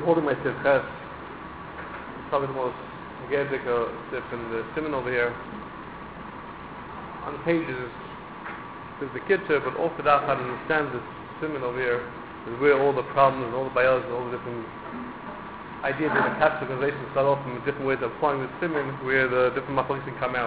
holding my Tivches. Probably the most Gerdik Tiv in the Simon over here. On the pages, there's the Kitzur, but off the daf, how to understand this Simon over here is where all the problems and all the bios and all the different ideas of the Catholic organization start off from different ways of applying the Simon, where the different machlokes can come out.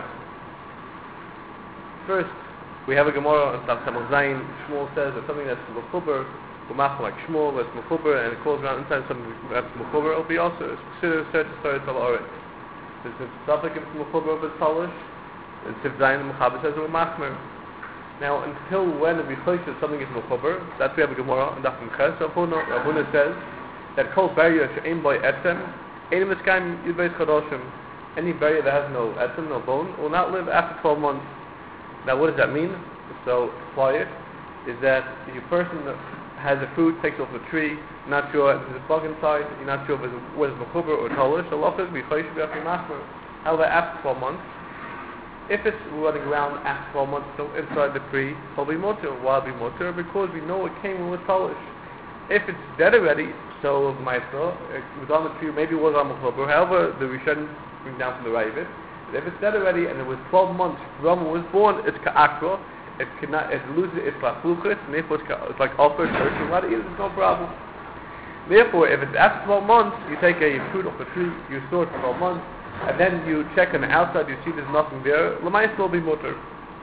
First, we have a Gemara on Daf Samach Zayin. Shmuel says that something that's mechuber, like Shmuel, that's mechuber, and it calls around inside something that's mechuber, it'll be also considered search to start al oret. Since it's topic if it's mechuber, if it's polish, and Sif Zayin the Mechaber says it will machmer. Now, until when we choice that something is mechuber, that's we have a Gemara on Daf Ches. Rabuna says that kol barrier she'ain by etzem, ein miskayim yudbeis chadoshim. Any barrier that has no etzem, no bone, will not live after 12 months. Now, what does that mean? So, apply it. Is that if a person has a fruit, takes off a tree, not sure if there's a bug inside, you're not sure whether it's mechuber or tolish, so lachas be choish be after machmer. However, after 12 months, if it's running around after 12 months, so inside the tree, it'll be mutter. Why be mutter? Because we know it came with tolish. If it's dead already, so ma'aseh, it was on the tree, maybe it was on mechuber. However, we shouldn't bring down from the Ravid. If it's dead already and it was 12 months from when it was born, it's ka'akra. It cannot. It loses its lachluchis, and therefore it's like offered. You want to eat it, it's no problem. Therefore, if it's after 12 months, you take a fruit off a tree, you store it for 12 months, and then you check on the outside, you see there's nothing there. L'mayis will be mutter.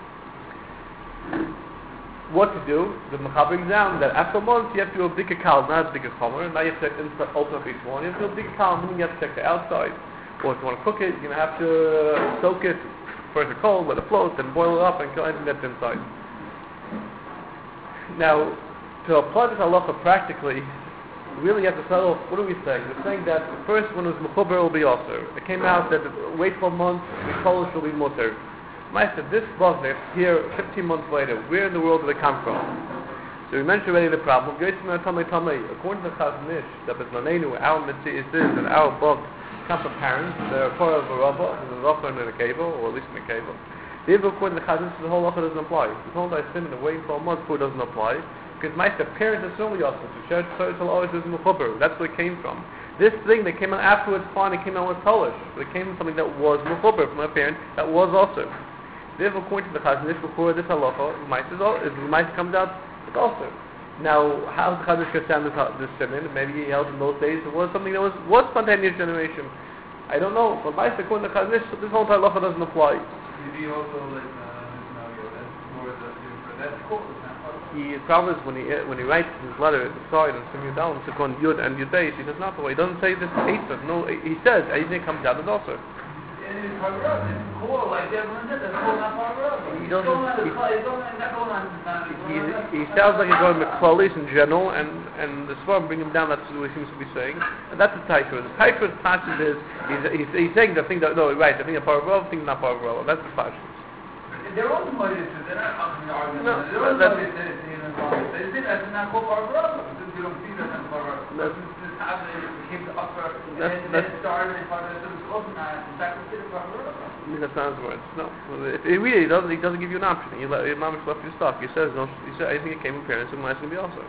What to do? The Mechaber brings down that after months you have to do a bigger kal, not a bigger chomer. Now you have to open up each one. You have to do a bigger kal, meaning you have to check the outside. Or if you want to cook it, you're going to have to soak it first cold, let it float, then boil it up and kill anything that's inside. Now, to apply this halacha practically, really you have to settle, what are we saying? We're saying that the first one was mechuber will be also. It came out that wait 12 months, the polish will be mutter. Meister, this bug that's here 15 months later, where in the world did it come from? So we mentioned already the problem. According to the Chazon Ish, that our mitzvah is this, and our bug come from parents, they're part of a rabba, there's a rabba and a keva, or at least in a keva. Therefore, according to the Chazon Ish, the whole lacha doesn't apply. The whole I sin and waiting 12 months before it doesn't apply, because my parents are certainly also, so church always is mechuber. That's where it came from. This thing that came out afterwards, fine, it came out with polish, but it came from something that was mechuber from a parent that was also. Therefore, according to the Chazon Ish, before this halacha, the mice comes out, it's also. Now, how does the Chazon Ish understand this simon? Maybe he held in those days it was something that was spontaneous generation. I don't know, but mice, according to the Chazon Ish, this whole halacha doesn't apply. Maybe also like that's more that's cool. The problem is when he writes his letter at the side and Sim Yudal and Sikon Yud and Yud Beis, he says not the way. He doesn't say this Eitzah. No, he says anything comes out of also. It's cool, like everyone said, that's cool, not He sounds like he's going with Klalis in general, and the Svarim bring him down. That's what he seems to be saying, and that's the Taitra. The Taitra's passage is he's saying the thing that no, right, the thing that Paravav, the thing not Paravav. That's the passage. They're all the motives. They're not up in the argument. No, they're all the motives that it's even involved. They say that's not called Paravav because you don't see that in Paravav. This happened, it became the upper, and then it started in Paravav. So it's also not, in fact, considered Paravav. That's not his words. No. If he really doesn't give you an option. Your mom is left your stuff. He says anything that came from parents, and mice can be also.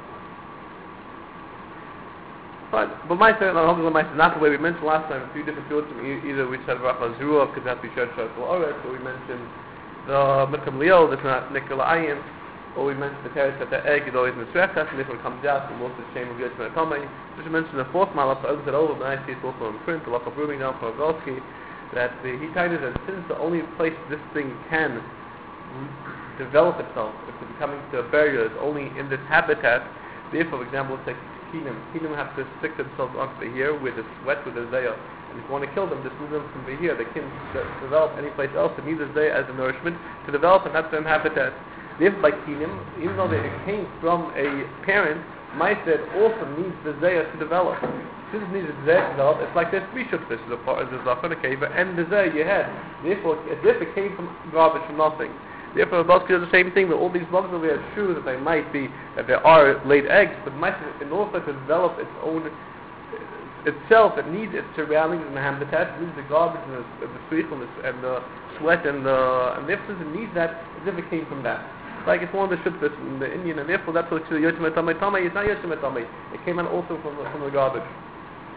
But mice are not the way we mentioned last time. A few different fields. Either we said Rafa Zruah because that's we shared Shashal Oretz, or we mentioned the Mikam Leo, that's not Nikola Ayin, or we mentioned the parents that the egg is always in the Srechas, and therefore it comes out, and most of the shame of Yitzhak Tomei. Just mentioned the fourth malach, I looked it over, but I see it's also in print, the Lach of Brewing now from Agalski, that he tied it that since the only place this thing can develop itself, if it's becoming to a barrier, is only in this habitat. Therefore, for example, let's take Kinim. Kinim have to stick themselves onto the here with the sweat, with the zayah. And if you want to kill them, just move them from the here. They can't develop any place else. It needs the zayah as a nourishment to develop, and that's their habitat. Therefore, by Kinim, even though it came from a parent, Ma'aseh also needs the zayah to develop. Since it needs the zayah to develop, it's like there's three shuktas. There's a zachar, a keva, and the zayah you had. Therefore, as if it came from garbage, from nothing. Therefore, Baski does the same thing with all these bugs over here. It's true that they might be, that there are laid eggs, but in order for it to develop its own, itself, it needs its surroundings and the habitat, it needs the garbage and the sweat and the sweat and therefore since it needs that, as if it came from that. Like it's one of the shuttas in the Indian, and therefore that's what Yotzim Etamei Tamei is not Yotzim Etamei. It came out also from the garbage.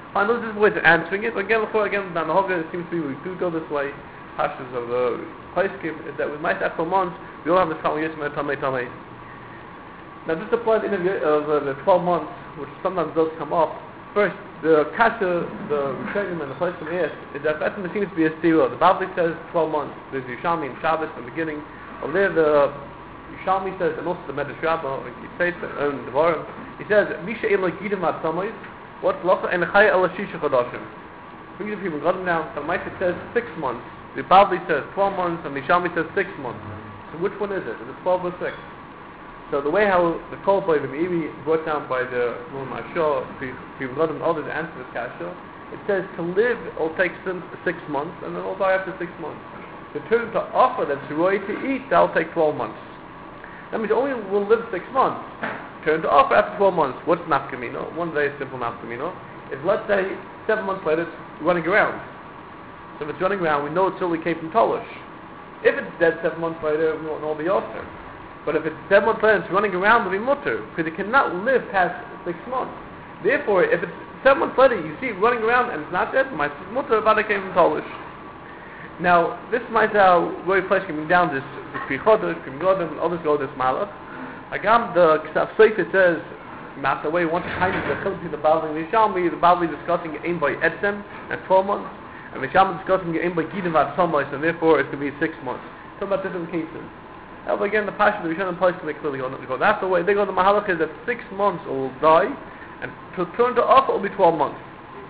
Fine, those are ways of answering it. Again, the Mahoga seems to be we do go this way. Pashas of the Paiskim is that we might have for months we all have this Chal Yisma Tamei. Now this applies in the 12 months, which sometimes does come up. First, the Kasha, the Rishonim and the Paiskim is that there seems to be a stira. The Bavli says 12 months. There's Yishami and Shabbos in the beginning. Over there, the Yishami says, and also the Medrash Rabbah, he says in the Varim, he says, Misha Ela Gidim Ad Tamei, what's Lacha and Chaya Ela Shisha Chodashim. Bring the people got him down. The Maisa says 6 months. The Bavli says 12 months, and the Yishami says 6 months. So which one is it? Is it 12 or 6? So the way how the Kol by the Meiri brought down by the Mullah Mashah, people got him others answer this kasha, it says to live it'll take 6 months, and then it'll die after 6 months. To turn to offer that's right to eat, that'll take 12 months. That means only will live 6 months. Turn to offer after 12 months. What's nafkamino? One very simple nafkamino. If let's say 7 months later it's running around. So if it's running around, we know it still came from Tolish. If it's dead 7 months later, it won't all be Osir. But if it's 7 months later and it's running around, it'll be mutter, because it cannot live past 6 months. Therefore, if it's 7 months later, you see it running around and it's not dead, my mutter about it came from Tolish. Now, this might very place coming down this Pri Chodesh, Pri Megadim, and others go this Malach. Agam, the Ksav Sefer says, not the way one time is the Chilti, the Bavli, and the Bavli discussing aim by Etzem, at 12 months, and the Yishami discussing aim by Gidim Ad Somais, and therefore it's going to be 6 months. Talk about different cases. However, again, the Pasha, the Rishonim place to make clearly go. That's the way they go. The Mahalach is that 6 months it will die, and to turn to off it will be 12 months.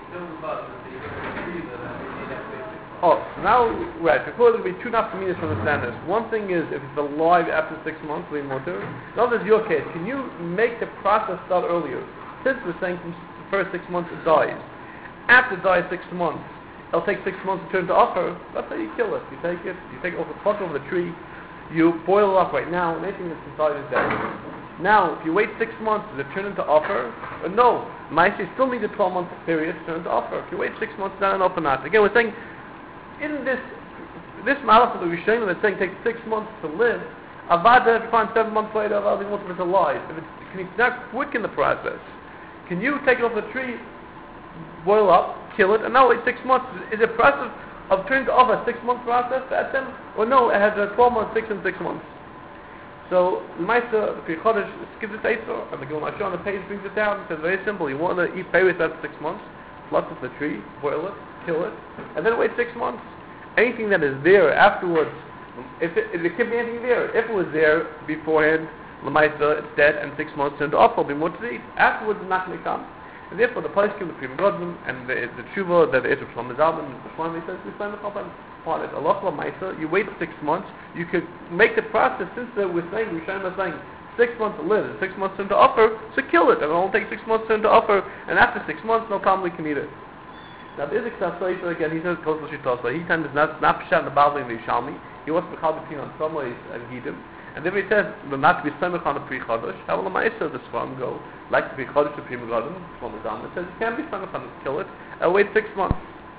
Oh, so now, right, before there will be 2 nafkaminas to understand this. One thing is, if it's alive after 6 months, it'll be mutter. Another is your case. Can you make the process start earlier? Since we're saying from the first 6 months it dies. After it dies 6 months, it'll take 6 months to turn to offer. That's how you kill it. You take it pluck over the tree, you boil it up right now, and anything that's inside is dead. Now, if you wait 6 months, does it turn into offer? No. Maisi still needs a 12-month period to turn into offer. If you wait 6 months, then an offer not. Again, we're saying, in this malach of the Rishonim that's saying it takes 6 months to live, Avada, if you find 7 months later, Avada wants it's alive. Can you not quicken the process? Can you take it off the tree, boil up, kill it, and now wait 6 months? Is it a process of turning to offer a 6-month process to Etzem? Or no, it has a 12 months, 6 and 6 months. So, the Maisa, the Pri Chodesh, gives it Eitzor, and the Gemara Mashah on the page brings it down. It says very simple, you want to eat berries after 6 months, pluck off the tree, boil it, kill it, and then wait 6 months. Anything that is there afterwards, it could be anything there. If it was there beforehand, Lamaisa, it's dead, and 6 months turned off, will be more to eat. Afterwards, it's not going to come. And therefore, the Paiskim, the Pri Megadim, and the Tshuva, that the Eretz Shlomo Zalman, the Shlomo says, we spend the Chopin on it. Allah Lamaisa, you wait 6 months, you could make the process, since we're saying, Rishonim are saying, 6 months to live, and 6 months turn to offer, so kill it, and it'll take 6 months turn to offer, and after 6 months, no problem, we can eat it. Now there is a Ksav Sefer again, he says Kosel Shitosla. He says not Pshat the Bavli and the Yishami. He wants to be called between on some ways and Gidim. And then he says not to be Semech on the Pri Chodesh. How will the Ma'aser the Svam go? Like the Pri Chodesh to Pri Megadim, Shlomo Zalman. It says you can't be Semech on it, kill it, and wait 6 months.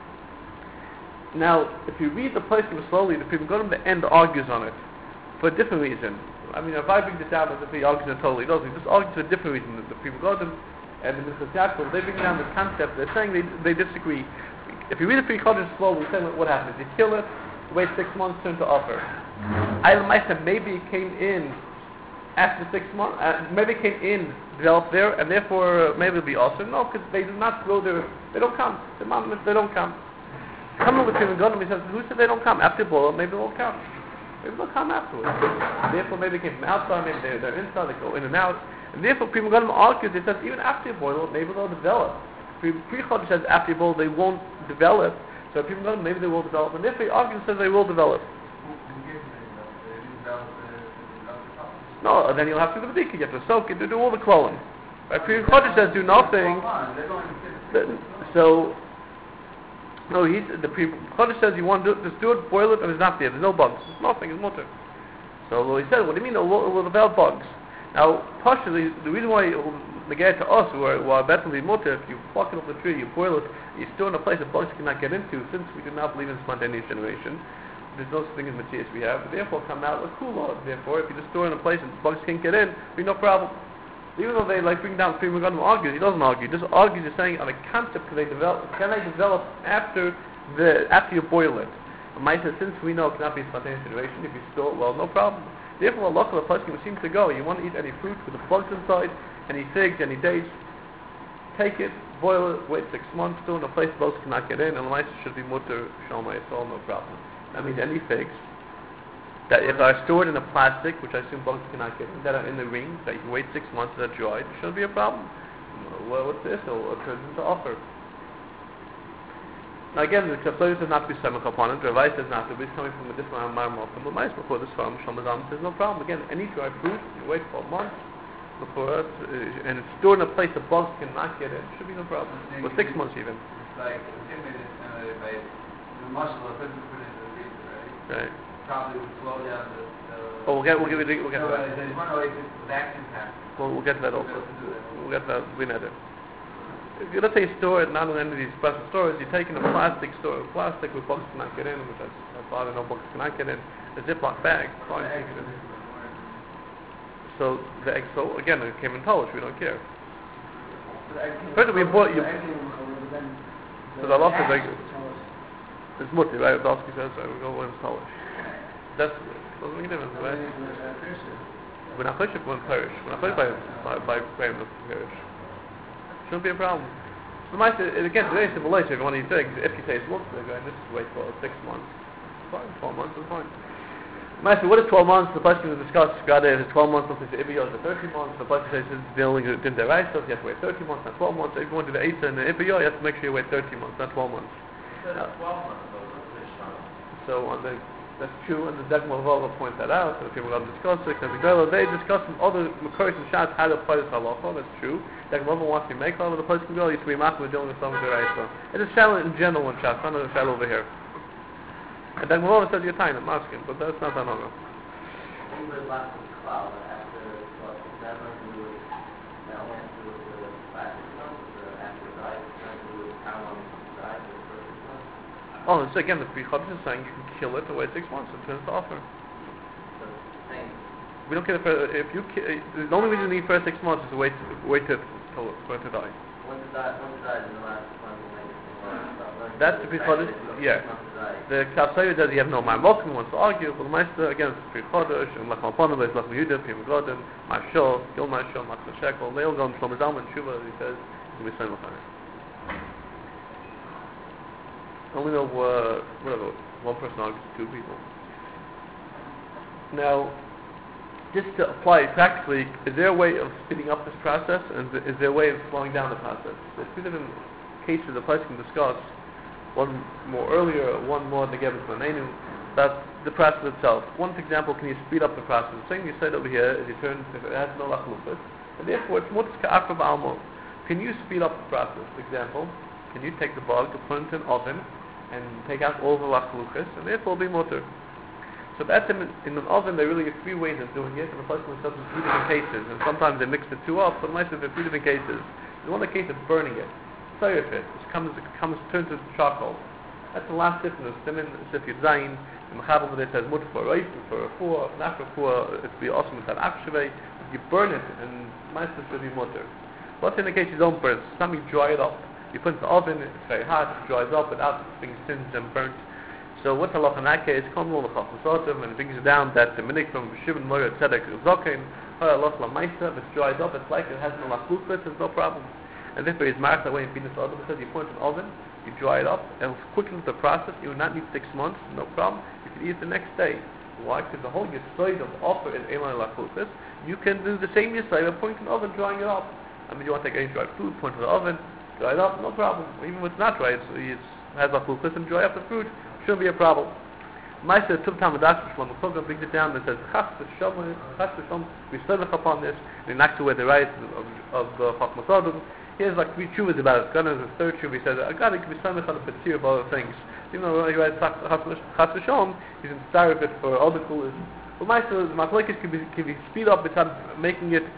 Now, if you read the place slowly, the Pri Megadim, the end argues on it for a different reason. I mean, if I bring this down as if he argues it totally doesn't, he just argues for a different reason. The Pri Megadim and the Minchas Yaakov, they bring down this concept. They're saying they disagree. If you read the Pri Chodesh slowly, saying what happens? You kill it, wait 6 months, turn to offer. Ayla Maisa, maybe it came in after 6 months, maybe it came in, developed there, and therefore maybe it'll be awesome. No, because they do not grow there. They don't come. They don't come. Coming with him and Gonim, he says, who said they don't come? After boil, maybe they'll come. Maybe they'll come afterwards. Therefore, maybe they came from outside, maybe they're inside, they go in and out. And therefore, Pri Megadim argues, it says, even after you boil, maybe they'll develop. Pri Chodesh says, after you boil, they won't develop. So Pri Megadim, maybe they will develop. And therefore, he argues, says they will develop. No, then you'll have to do the b'dika, you have to soak it, to do all the klolin. Right? Pri Chodesh says, do nothing. So, no, the Pri Chodesh says, you want to just do it, boil it, and it's not there. There's no bugs. It's nothing. It's mutter. So he said, what do you mean? It will develop bugs. Now, partially, the reason why it will negate to us, who are better than mutter, if you pluck it off the tree, you boil it, you store in a place that bugs cannot get into, since we do not believe in spontaneous generation. There's no such thing as Matthias we have, but therefore come out with kula. Therefore, if you just store in a place and bugs can't get in, there'll be no problem. Even though they like bring down Pri Megadim argues, he doesn't argue. He just argues, he's saying on a concept can they develop after you boil it. And Maisa, since we know it cannot be spontaneous generation, if you store it well, no problem. Therefore, Allah the Paskin seems to go. You want to eat any fruit with the bugs inside, any figs, any dates, take it, boil it, wait 6 months, store in a place bugs cannot get in, and the Maisa should be mutter, Shalma Yisrael, no problem. That means any figs that if are stored in a plastic, which I assume bugs cannot get in, that are in the ring, that you can wait 6 months that dried, it shouldn't be a problem. Well, what's this? It turns into offer. Now again, the Kapsoy says not to be semach upon it, the Ravai says not to be, it's coming from a different Marmor, from the mice before this farm, Shamazam says no problem. Again, any dry fruit, you wait 12 months before it, and it's stored in a place that bugs cannot get in, it should be no problem. Or 6 months even. It's like, by the muscle of putting it in the freezer, right? Right. Probably would slow down the we'll get to that. There's one way to vacuum pack. We'll get to that also. We'll get to that. We know that. Let's say you store it not in any of these special stores. You take in a plastic store, plastic with bugs cannot get in, which I thought I know bugs cannot get in. A Ziploc bag, fine. So the egg. So again, it came in Polish. We don't care. First, we bought you. So the loss is like it's mutti, right? Dosky says so. We go when it's Polish. That's doesn't make a difference, right? We're not pushing for perish. We're not pushing by frame of perish. Shouldn't be a problem. So again, today it's simple later if you want to eat figs. If you say it's months ago, and this is wait for 6 months. Fine, 12 months is fine. Master, what is 12 months? The question we discussed, God, is 12 months, something to Ibiyah is 13 months. The question says it's dealing with the right stuff, you have to wait 13 months, not 12 months. If you want to do the 8 and the Ibiyah, you have to make sure you wait 13 months, not 12 months. So that's true, and the Degmar Vava point that out, so if people are discussing it, because they discuss some other Makoris and Shas how to apply this halacha, that's true. Degmar Vava wants to make all of the place can go, you to be machmir dealing with some of the Raisa. It's a shallow in general in Shas, not a shallow over here. And Degmar Vava says you're tying, I'm asking, but that's not that long ago. Oh, so again, the Pri Chodesh is saying you can kill it to wait 6 months and turn it to offer. We don't care if you the only reason you need for 6 months is to wait for it to die. When to die in the last month? That's the Pri Chodesh, yeah. The Kapsoy says you have no mind. Welcome wants to argue, but the Meister, again, it's Pri Chodesh, and Lach Malponim, there's Lach Yehuda, Pri Megadim, Mashal, Gil Mashal, Matzah Shekel, they all go in Shlomo Zalman, Shuvah, he says, you can be saying I only know whatever, one person argues to 2 people. Now, just to apply it practically, is there a way of speeding up this process, and is there a way of slowing down the process? There's 2 different cases the place can discuss, one more earlier, one more negative planenu, that's the process itself. One example, can you speed up the process? The thing you said over here is you turn, if it has no lachlufas, and therefore it's mutzka akra ba'almo. Can you speed up the process? For example, can you take the bug, put it in an oven, and take out all the lachluchas, and therefore be mutter. So that's in an oven. There are really 3 ways of doing it, and the person themselves is 3 different cases, and sometimes they mix the 2 up, but in there are 3 different cases. There's one case of burning it, fire pit, which turns to charcoal. That's the last difference. Simin, if you zayin, the mechabel over there says mutter for a reif, for a four, not for a four, it'd be awesome with that akshave. You burn it, and meister should be mutter. What's in the case you don't burn? Something you dry it up. You put it in the oven, it's very hot, it dries up without being singed and burnt. So what's halach in that case? Come all the chachmasotim, and it brings it down that the minik from Shimon Moyer Tzedek Zokin, halach lamaisa, if it dries up, it's like it has no lachluchas, there's no problem. And therefore he's marked that way in Pinus Adam, it says you put it in the oven, you dry it up, and quickly the process, you will not need 6 months, no problem. You can eat it the next day. Why? Because the whole yisoid of offer is Elon lachluchas. You can do the same yisoid of putting it in the oven, drying it up. I mean, you want to take any dried food, put it in the oven, dry it up, no problem. Even if it's not dry, it has a flucus and dry up the fruit, shouldn't be a problem. Meister Tub Tamadak Shlomo Kogan brings it down and says, Chas v'shom, we stavach upon this, and he knocks away the rights of the Chachmas Adam. He has like 3 chuvas about it. Gunnar is the 3rd chuva, he says, I got it, can be stavach on a petir of other things. Even though he writes Chas v'shom, he's in style of it for other coolers. But Meister, the Machlekes can be speed up without making it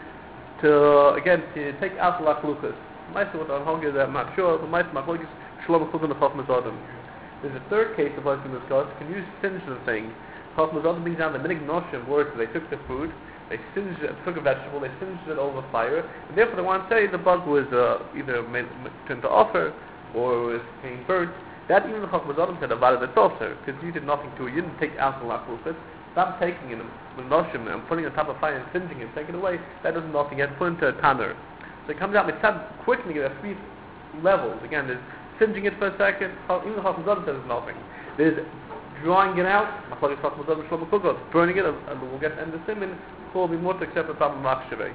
to take out the lachlukas. Meister what I'm hungry that I'm not sure, but Meister Machlekes Shlomo Kogan the Chachmas Adam. There's a 3rd case of what we discussed. Can you finish the thing? Chachmas Adam brings down the minig noshim words. They took the food, they singed it, took a vegetable, they singed it over fire, and therefore they want to say the bug was either turned to offer or was being burnt. That even the Chacham Zadim said about it, it's also, because you did nothing to it, you didn't take alcohol it, stop taking it with noshim and putting it on top of fire and singeing it, taking it away, that does nothing, you have to put it into a tanner. So it comes out, it's not quickening it at 3 levels. Again, there's singeing it for a second, even the Chacham Zadim says it's nothing. There's drawing it out, burning it, and we'll get to end the simon, will be more to accept the problem of Machshaveh.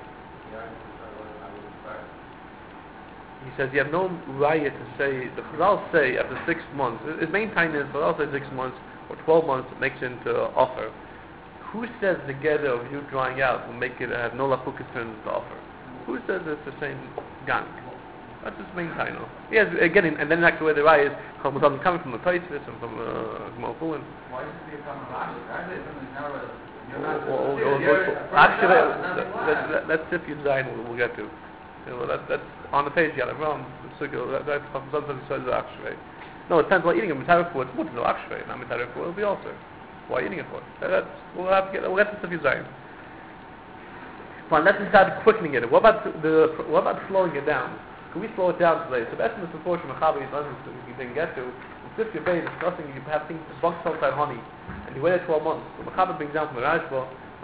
He says you have no right to say, the Chazal say after 6 months, his main time is, Chazal says 6 months or 12 months, it makes it into offer. Who says the gather of you drawing out will make it have no lafukas turns into offer? Who says it's the same gang? That's his main title. Yes, again, and then actually where the right is, coming from the Taitzvis and from Malfuin. Why is it coming from Actually, let's see if you design we'll get to. That's on the page, you got it wrong. That's sometimes says actually. No, it depends what eating a metallic for. It's more to know actually, not metallic for. It'll be also. Why eating it for? We'll get to stuff you design. Fine, let's start quickening it. What about slowing it down? Can we slow it down today? So the essence of portion Mechaber you didn't get to. If you're discussing, you have things bunk outside honey, and you waited 12 months. So Mechaber brings down from the Rashba,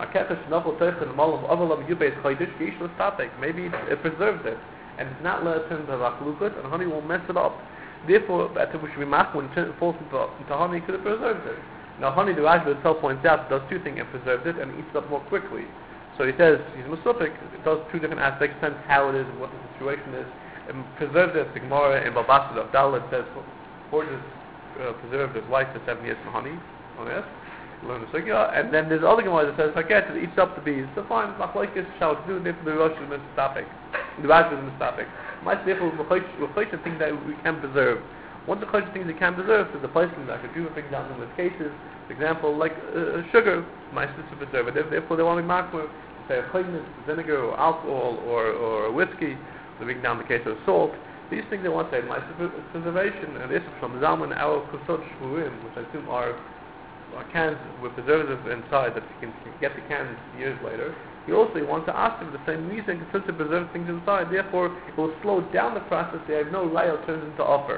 maybe it preserves it, and it's not let it turn into Raklukas, and honey will mess it up. Therefore, we should be mach when it falls into honey, because it preserves it. Now, honey, the Rashba itself points out, does 2 things, and preserves it, and eats it up more quickly. So he says, he's Masupik, it does 2 different aspects, depends how it is and what the situation is. It preserved it, the Gemara in Babasad of Dalit says, Horses preserved his wife for 7 years from honey. Oh yes? Learn the Sugya. And then there's other Gemara that says, forget it, eats up the bees. So fine, Machlaikis shall do, therefore the Rosh is Mistapik. The Rash is Mistapik. Might therefore, Rechosh things that we can preserve. One of the things that can preserve is the placement that I could do, for example, in this cases. For example, like sugar, my sister preservative, therefore they want to be makmur, say vinegar or alcohol or whiskey, to bring down the case of salt. These things they want to say, my preservation, and this is from Zalman, our Kusot Shvurim, which I assume are cans with preservatives inside that you can get the cans years later. You also want to ask them the same reason, since to preserve things inside, therefore it will slow down the process, they have no raya turns into offer.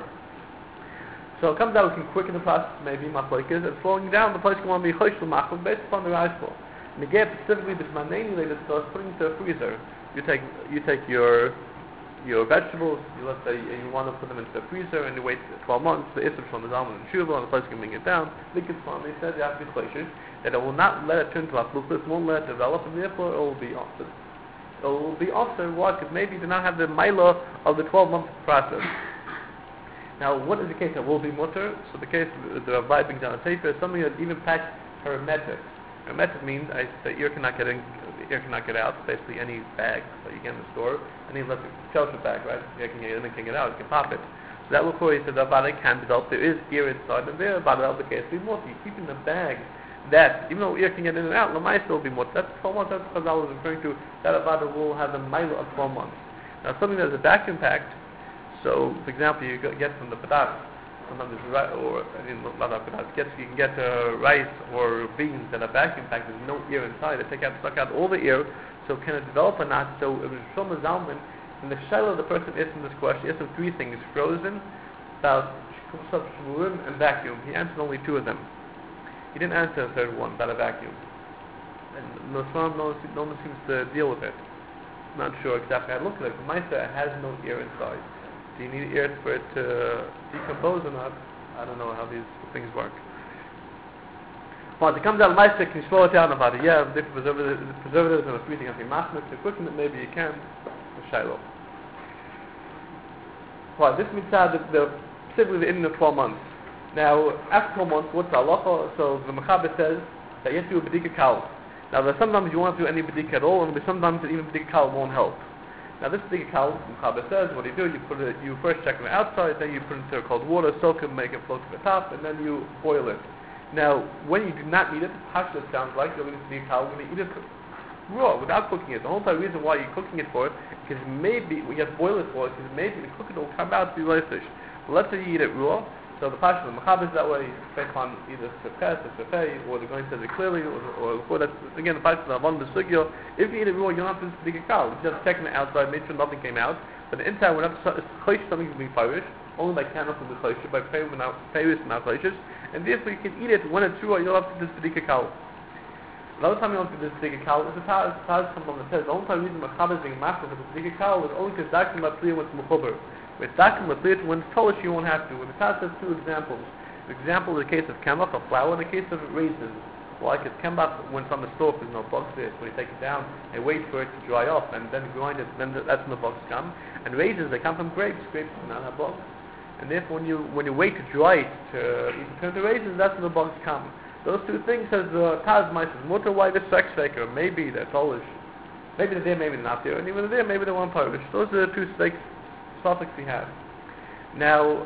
So it comes out, we can quicken the process, maybe, machlokes, and slowing down, the place can want to be chosh l'machov, based upon the Rashba. And again, specifically, this manani they discuss putting into a freezer. You take your vegetables, let's say you want to put them into the freezer, and you wait 12 months, the Isser from the Zalman and Shuvah, and the place can bring it down. Lincoln's Farm, they said you have to be chosh, that it will not let it turn to Achlukas, won't let it develop, and therefore it will be offered. It will be offered, why? Because maybe you do not have the milah of the 12-month process. Now, what is the case that will be mutter? So the case the Rabbi brings down a sefer is something that's even packed hermetic. Hermetic means the ear cannot get in, the ear cannot get out. Basically, any bag that you get in the store, any electric shelter bag, right? You can get out, you can pop it. So that will call you to the body can develop. There is ear inside, and there about the case be mutter. You keep in the bag that even though ear can get in and out, the mice will be mutter. That's 12 months. That's what I was referring to. That avada will have the mile of 12 months. Now, something that is a vacuum packed. So, for example, you get from the padat, sometimes it's rice, or not padat, you can get rice or beans that are vacuum packed. There's no ear inside. They suck out all the ear. So, can it develop or not? So, it was Shlomo Zalman, and the shayla of the person is in this question. He asked him 3 things: frozen, about shvurim, and vacuum. He answered only 2 of them. He didn't answer the 3rd one about a vacuum. And no one seems to deal with it. I'm not sure exactly how to look at it. But Maisa, it has no ear inside. Do you need ear for it to decompose or not? I don't know how these things work. Once it comes out of Maisa, can you slow it down about it? Yeah, different preservatives and a sweetening of the machmik. To quicken it, maybe you can. Shiloh. Well, this means that specifically in the 12 months. Now, after 12 months, what's the halacha? So the Mechaber says that you have to do a bedika kal. Now, there's sometimes you won't have to do any bedika at all, and sometimes even bedika kal won't help. Now, this bedika kal, the Mechaber says, what do? You first check on the outside, then you put it into cold water, soak it, make it float to the top, and then you boil it. Now, when you do not need it, pashta sounds like you're going to bedika kal, you're going to eat it raw, without cooking it. The whole entire reason why you're cooking it for it, because maybe, we have to boil it for it, because maybe the cook it will come out to be lightish. But let's say you eat it raw, So the Pasha, the Machab is that way, based on either Sefches or Sefei, or the going says it clearly, or that's, again, the Pasha, the Avon, the Sugyo. If you eat it raw, you don't have to dig a cow. You just check it outside, make sure nothing came out. But the inside, whenever something is being fired, only by candles from the Choshe, by Paris and Choshes, and therefore you can eat it when it's raw, you don't have to just dig a cow. Another time you don't have to just dig a cow is the Taz. Taz comes on and says, the only time reason Machab is being massive for the dig a cow is only because Dakim Matzliya went to Mechuber. With Dakim Matzliya, when it's Polish, you won't have to. When the Taz has two examples. The example is the case of Kemach, of flour, and the case of raisins. Like it's Kemach, when it's on the stove, there's no bugs there. So when you take it down and wait for it to dry off, and then grind it, then that's when the bugs come. And raisins, they come from grapes. Grapes do not have bugs. And therefore, when you wait to dry it, to turn to raisins, that's when the bugs come. Those two things, says the Taz Meises, Mutter, why the sex faker, maybe they're Polish. Maybe they're there, maybe they're not there. And even if they're there, maybe they weren't Polish. Those are the two suffix we have. Now,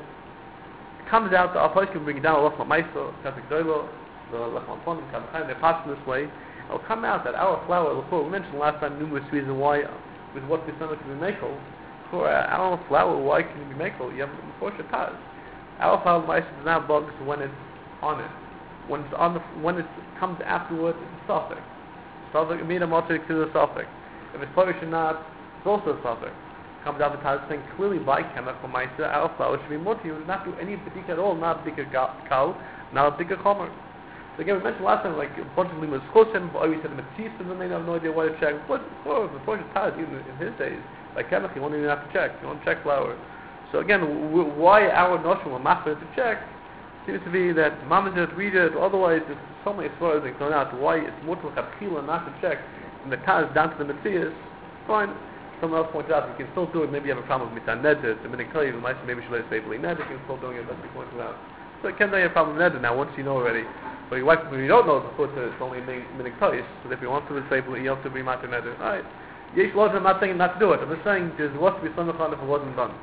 it comes out that our place can bring it down a Lachma Meiser, Kazik Doilo, the Lachma Ponim, Kabachayim, they're passed this way. It will come out that our flour, we mentioned last time numerous reasons why, with what we send it to be Mekel. For our flour, why can it be Mekel? You have the Porsche Taz. Our flour Meiser does not have bugs when it's on it. When it comes afterwards, it's a suffix. Suffix, Amina Motzik to the suffix. If it's Polish or not, it's also a suffix. Comes out the Taz saying clearly by chemical Meiser, our flour should be mutter. You would not do any B'dika at all, not B'dika Kal, not B'dika Chomer. So again, we mentioned last time, like a bunch of limas chosim, but we said the Matisse, and then they have no idea why to check. But before Taz, even in his days, like chemical, you won't even have to check. You won't check flour. So again, why our notion will master to check seems to be that Mamas did read it, otherwise there's so many stories that come out why it's mutter chapchila not to check, and the Taz down to the Matisse, fine. Someone else pointed out you can still do it. Maybe you have a problem with mitzvah neder. The minute you maybe should let it safely neder. You can still doing it. That's what he pointed out. So it can be a problem with neder now once you know already. But your wife, when you don't know, it's only minute toys. So if you want to do it safely, you have to be matter neder. All right. Yesh laws. I'm not saying not to do it. I'm just saying there's what to be son of if it wasn't done.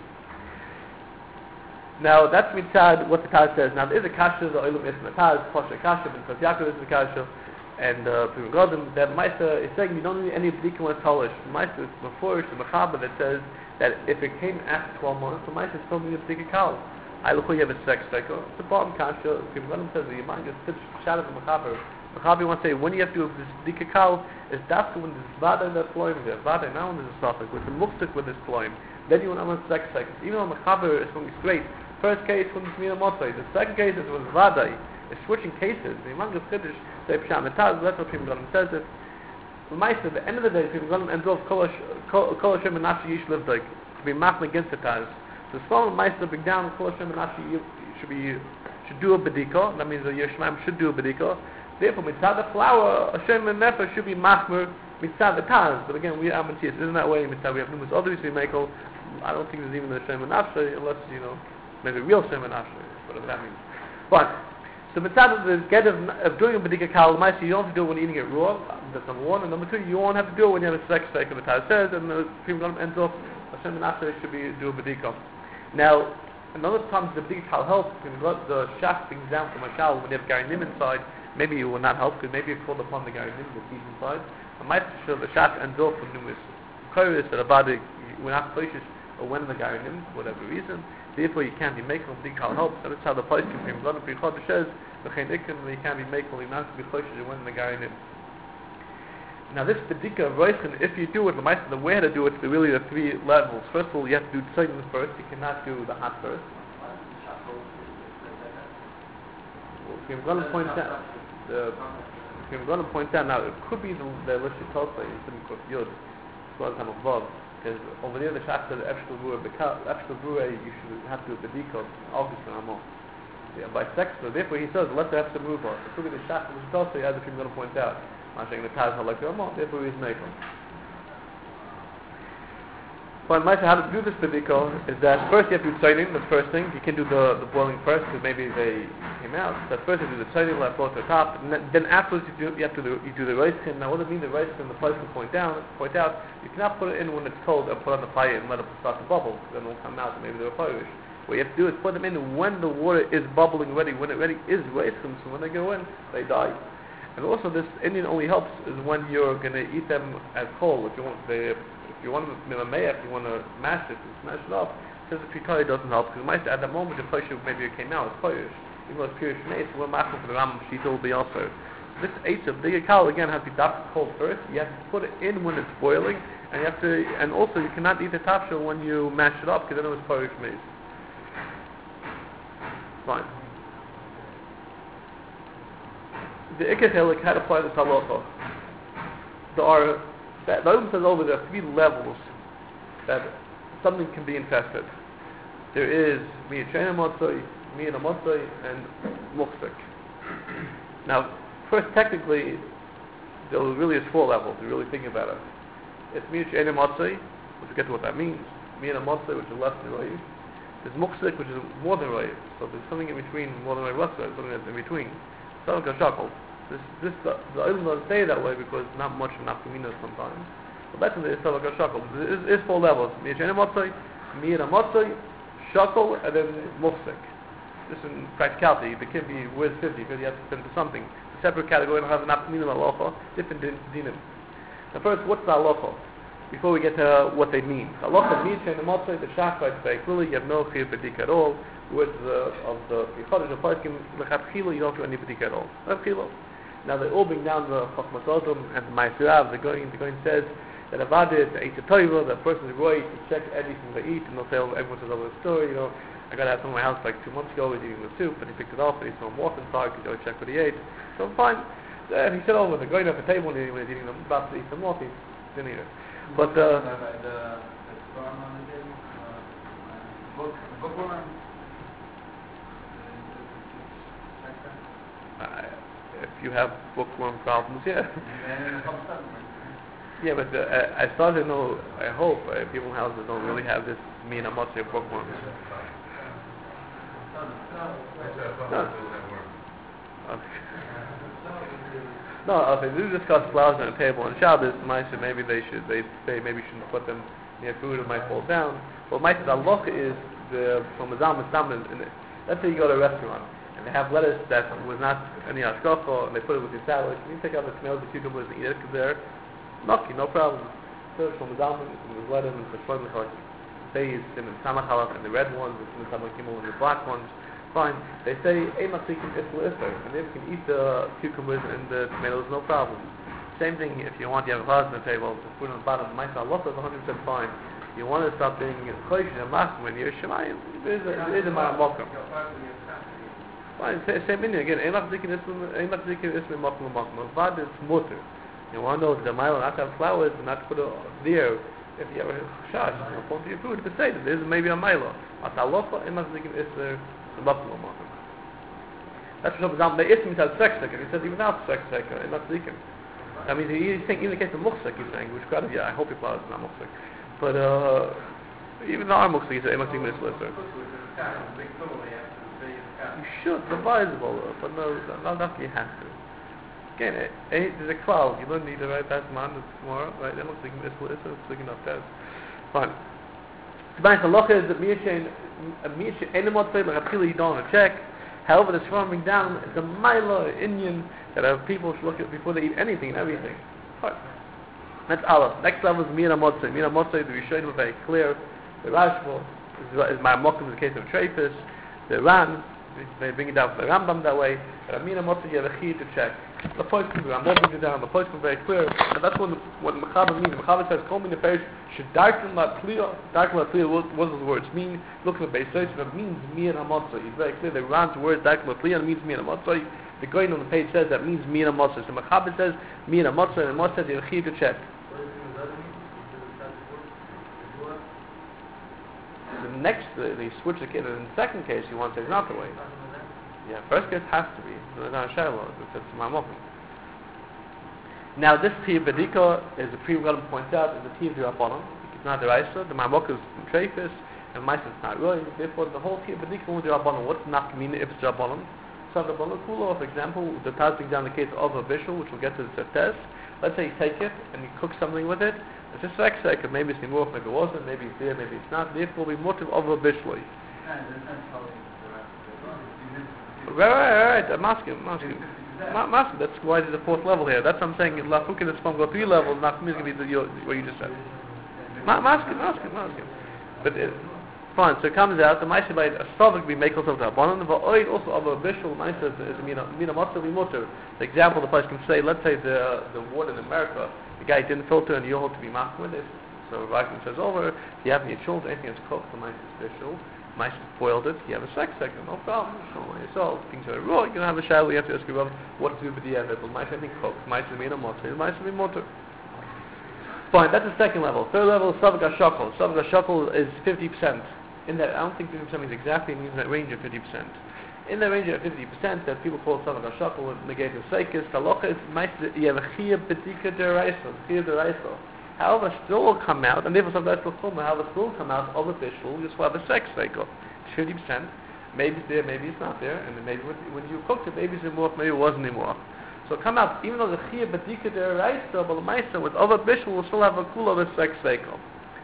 Now that's mitzad what the Taz says. Now there is a kasha the oilum is Taz posher kasha and Kos Yaakov is the kasha. And Prim Godim, that Meister is saying you don't need any B'dika when it's Polish. Meister is before the Mechaber that says that if it came after 12 months, the Meister still needs a B'dika Kal. I look you have a sex cycle. It's a bottom kasha. Prim Godim says the Yemang is such shadow of the Mechaber. Mechaber wants to say when you have to do this B'dika Kal is that's when there's Vada that's flowing there. Vada now when there's a suffix with the Muksik with this flowing. Then you want to have a sex cycle. Even though Mechaber is going straight. First case when it's Mina Motzai. The second case is when it's Vada. It's switching cases. The Yemang is Chiddush. That's what Prim Godim says it. At the end of the day, Prim Godim ends off Kol Hashem and Nashi Yish Livdeg to be machna against the Taz. So Shalom Meister bring down Kol Hashem and Nashi should do a B'dika. That means the Yeshmaim should do a B'dika. Therefore, mitzad the flour, Hashem and Nefesh should be machmer mitzad the Taz. But again, we are Matthias. Isn't that way? Mitzad we have numerous others we make. I don't think there's even a Hashem and Nashi unless maybe real Hashem and Nashi, whatever that means. But so mitzad the get of doing a B'dika Kal Meister, you don't have to do it when eating it raw. That's number one. And number two, you won't have to do it when you have a sex cycle. The Taz says, and the Prim Godim ends off Hashem and Nashi should do a B'dika. Now, another time the B'dika Kal helps. The shaft things down from a cow when you have Garinim inside. Maybe it will not help because maybe it's called upon the Garinim, the seeds inside. And Meister show the shaft ends off from numerous koros that about it. We're not cautious or when the Garinim, for whatever reason. Therefore, you can't be making B'dika Kal helps. And that's how the place can be. Prim Chodesh says, you can't be making, you not be cautious when the Garinim. Now this B'dika Roichen, if you do it, the way to do it is really the three levels. First of all, you have to do Tzoyin first. You cannot do the hot first. I'm going to point out. I'm going to point out now. It could be the Lishit Tosay in Simon Kuf Yud. It's a lot of time above because over there the Shach said Epshel Bure you should have to do B'dika August and Amon. Yeah, by sex. So therefore he says let's have some move on. It could be the Shach Lishit Tosay as if I'm going to point out. I'm saying the Taz like Amon. Therefore he's making. But how to do this B'dika is that first you have to do Tzoyin, the first thing. You can do the boiling first because maybe they came out. So first you do the Tzoyin, let it go to the top. And then afterwards you do the Reiskin. Now what does it mean the Reiskin? The place will point out, you cannot put it in when it's cold and put it on the fire and let it start to bubble. Then it will come out and maybe they're firish. What you have to do is put them in when the water is bubbling ready. When it ready is Reiskin, so when they go in, they die. And also this Indian only helps is when you're going to eat them as cold. If you want to mash it and smash it up, says the Trikari doesn't help because at that moment the Posher maybe it came out, it's Polish. Even though it's pure Shnei, so we're machal for the Rambam Shita will be also. This Eitzah, the Yakal again has to be dapped cold first. You have to put it in when it's boiling, and you have to, and also you cannot eat the tapshel when you mash it up because then it was Polish maize. Fine. The Ikech Helik had applied this halacha. The Rambam says over there are 3 levels that something can be infested. There is Miyachena Motzoi, Miyana Motzoi, and Muksik. Now, first, technically, there really is 4 levels. You're really thinking about it. It's Miyachena Motzoi, which we'll get to what that means. Miyana Motzoi, which is less than Roiv. There's Muksik, which is more than Roiv. So there's something in between, more than Roiv, something that's in between. So like a shackle. The Olam doesn't say that way because not much of nafkamina sometimes. But that's the Yisrael like a shackle. There is 4 levels. Miyachena Motzoi, Miyana Motzoi, shackle, and then Muksik. This in practicality, the kid be worth 50 because you have to spend for something. A separate category don't have an nafkamina halacha, different dinim. Now first, what's the halacha? Before we get to what they mean. The halacha Miyachena Motzoi, the shachar, very clearly, you have no chiyuv b'dika at all. Words of the Yichadish of Parkim, l'chatchila, you don't do any b'dika at all. L'chatchila. Now they all bring down the Chachmas Odom and the Ma'asirav. The Goyin says that Avadid, the Eitz Torah, that person is right to check everything they eat, and they'll say, everyone says over the story, I got to have some in my house like 2 months ago, he's eating the soup, and he picked it up, and he saw him walk inside, because he always checked what he ate. So fine. He said over the Goyin at the table when he's eating them, about to eat them off, he didn't eat it. But the storm on the table, bookworm. If you have bookworm problems, yeah. Yeah, but I started to know, I hope, people in houses don't really have this Mina Motzei of bookworms. No. No, if they do discuss flowers on a table on Shabbos, maybe they say maybe you shouldn't put them near food, it might fall down. But my halacha is from Mazal Mustam, let's say you go to a restaurant, and they have lettuce that was not any hashkacha, and they put it with your salad. Can you take out the tomatoes, the cucumbers, and eat it? Because they're lucky, no problem. So from the almond, from the lettuce, and the shloim like say it's in the samach halach, and the red ones, it's in the samach gimel, and the black ones. Fine. They say eimatzikim isla isla, and they can eat the cucumbers and the tomatoes, no problem. Same thing if you want, you have a vase on the table, the food on the bottom. My halacha is 100% fine. You want to stop being choish and machmir when you're shemayim. It is a ma'amokum. Fine, same meaning again. Ein machzikin ismi makom makom. Vad is mutter. You want to know that the mile not to have flowers and not to put it there. If you have a chash, you point to your food to say that this is maybe a milo. At halacha, ein machzikin ismi makom makom. That's for example. The ismi has sex second. He says even now sex second. Ein machzikin. I mean, he's saying in the case of muksik, he's saying which God, yeah, I hope your flowers is not muksik, but even though I'm muksik, he says ein machzikin ismi ismi. You should, advisable, but not you have to. Again, there's a cloud, you don't need to write that man tomorrow, right? That looks like it's looking up there. Fine. The B'nai halacha is that Miyashen Enemot Tzei L'Chatchila you don't want to check. However, the Shvar bring down the Mila Indian that people should look at before they eat anything and everything. Fine. That's Allah. Next level is Mina Motzei. Mina Motzei, the Rishonim were very clear. The Rashba is my mokum in the case of Trefus. The Ran, they bring it down from the Rambam that way. But Amina Motzei, you have a key to check. The post the Rambam brings it down. The post is very clear. And that's what Mechaber means. Mechaber says, Kol Mina Perish, should darken la Pliya. Darken la Pliya, what does the words mean? Look at the base search, it means Mina Motzei. It's very clear. The Ran's word, darken la Pliya, means Mina Motzei. The Goyin on the page says that means Mina Motzei. So Mechaber says, Mina Motzei, and Motzei says, you have a key to check. The next, they switch the case. In the second case, you want to say it's not the way. Yeah, first case has to be. It's not a shayla. It's my mokum. Now, this Tia Bedika, as the pre-Regalim points out, is a Tia D'Rabbanan. It's not the Raisa. The Marmok is Trefus, and Maisa is not really. Therefore, the whole Tia Bedika is D'Rabbanan. What's not mean if it's D'Rabbanan? So, the D'Rabbanan Kula, for example, the Taz brings down the case of a Bishul, which we'll get to the test. Let's say you take it and you cook something with it. It's just like second. Maybe it's more, maybe it wasn't, maybe it's there, maybe it's not. Therefore, we motive of a Bishloi. Right. I'm asking. That's why there's a 4th level here. That's what I'm saying. Lafukin is from 3 levels. Not me is going to be what you just said. I'm asking. But Fine, so it comes out, the Maisa by a Stavik be Mekel Tov Rabbanon, but Oid also of a Bishul Maisa is Mina Matzah be Mutter. The example the person can say, let's say the water in America, the guy didn't filter and you hold to be Mach with it. So Ragman says over, if you have any children, anything that's cooked, the Maisa is Bishul. Maisa boiled it, you have a sex second, no problem. So yourself, things are raw, you can have a shadow, you have to ask your what to do with the Eved, but Maisa anything cooked, Maisa Mina Matzah, Maisa be Mutter. Fine, that's the second level. Third level is Savak HaShakol. Savak HaShakol is 50%. In that, I don't think 50% means exactly, it means that range of 50%. In the range of 50%, that people call Savak HaShakol, negate the Seikis, Halacha is, you have a Chiyah B'dika D'Oraisa, Chiyah D'Oraisa. However, still will come out, and therefore Savak HaShakol, however, still will come out of a bishul, you still have a sex cycle. It's 50%. Maybe it's there, maybe it's not there, and then maybe when you cooked it, maybe it's in more, maybe it wasn't anymore. So come out, even though the Chiyah B'dika D'Oraisa, but the Maisa with other bishul will still have a kula of a sex cycle.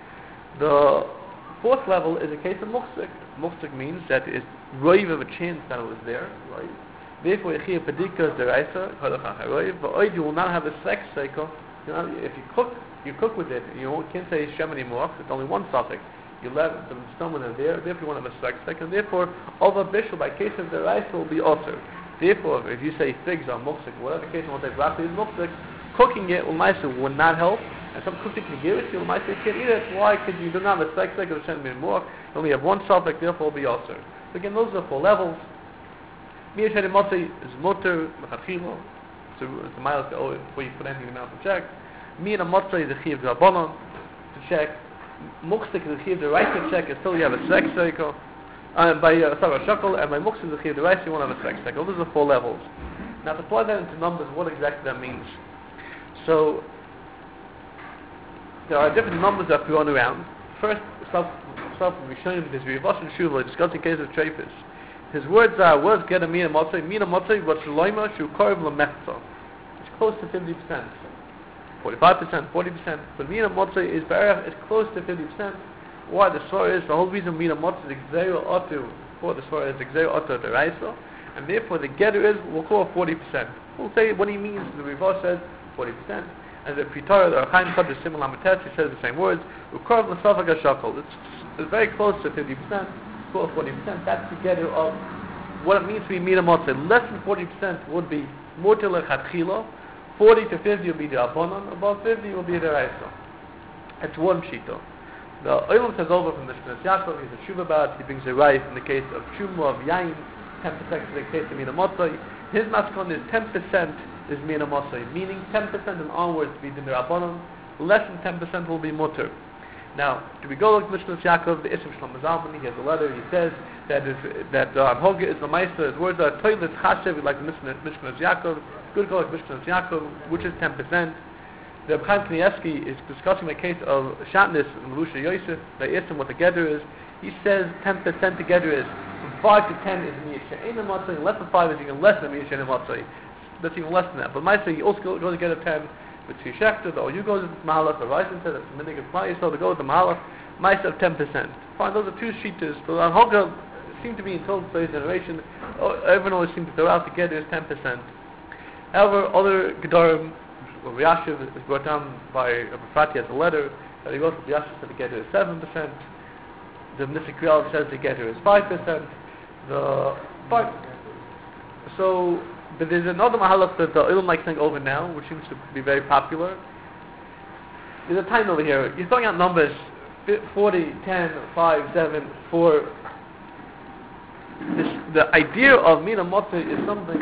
The fourth level is a case of muhsik. Muhsik means that it's roiv of a chance that it was there, right? Therefore, Chiyah B'dika D'Oraisa, but you will not have a sex cycle. If you cook with it, you can't say Shem anymore, it's only one suffix. You let the stomach in there, therefore you want to have a sex cycle, and therefore, over bishul, by case of D'Oraisa, will be also. Therefore, if you say figs are muhsik, whatever case, what they broccoli is muhsik, cooking it will not help. And some cooking can give it to you, might say you can't eat it. Why? Because you do not have a sex cycle of Shem more. You only have one suffix, therefore it will be also. So again, those are the 4 levels. Mir Sheni Motzei is mutter, mechatchilo. So it's the miles before you put anything in the mouth to check. Mir Motzei is a Chiyah D'Rabbanan to check. Muhsik is a Chiyah D'Oraisa to check until you have a sex cycle. And by Savak HaShakol, and by Muhsik is a Chiyah D'Oraisa, you won't have a sex cycle. Those are the 4 levels. Now to apply that into numbers, what exactly that means. So there are different numbers that we run around. First, Rishonim, there's Rivas and Shuvah discussing case of Treifus. His words are, words get a Mina Motzei, what's Shaloima, Shu Korv L'Mechza. It's close to 50%. 45%, 40%. But Mina Motzei is it's close to 50%. Why? The Surah is, the whole reason Mina Motzei is Gzeir Otu, for the Surah is Gzeir Otu D'Oraisa, and therefore the getter is, we'll call it 40%. We'll say what he means, the Rivas says 40%. And the Pitara, the Chaim Kodesh Simon Lamatet, he says the same words. Ukarv l'Savak HaShakol. It's very close to 50%, close to 40%. That's together of what it means to be Mina Motzei. Less than 40% would be Mutter L'Chatchila. 40 to 50 will be the Abonon. Above 50 will be the Raisa. That's one shita. The Olam says over from the Shnas Yaakov. He's a Shuvah. He brings a rice in the case of Chumah, of Yain. 10% in the case of Mina Motzei. His maskon is 10%. Is Mina Motzei, meaning 10% and onwards be Din Rabbanon, less than 10% will be Mutter. Now, do we go look at Mishnas Yaakov, the Ism Shlomo Zalman, he has a letter, he says that Hoga is the Meister, his words are Toilet Chashev, like Mishnas Yaakov, good go like Mishnas Yaakov, which is 10%. The Chaim Kanievsky is discussing the case of Shatnis and Lusha Yosef, they asked him what the Gedder is, he says 10% the Gedder is, from 5 to 10 is Miyah She'ena Motzei, less than 5 is even less than Miyah She'ena Motzei. That's even less than that. But might say you also go to get a 10 with two shechta, or you go to the Mahalach, or Ryzen said that's the minig of Ma'is, so to go to the Mahalach, might have 10%. Fine, those are 2 sheetas. But on Hoga seem to be in total today's generation, everyone always seems to throw out together is 10%. However, other Gedarim, Riyashiv is brought down by Rafati as a letter, that he goes to Riyashiv said together is 7%, the Nisik Kriyal says together is 5%, but there's another mahalach that the Olam likes saying over now, which seems to be very popular. There's a time over here. You're throwing out numbers 40, 10, 5, 7, 4. The idea of Mina Motzei is something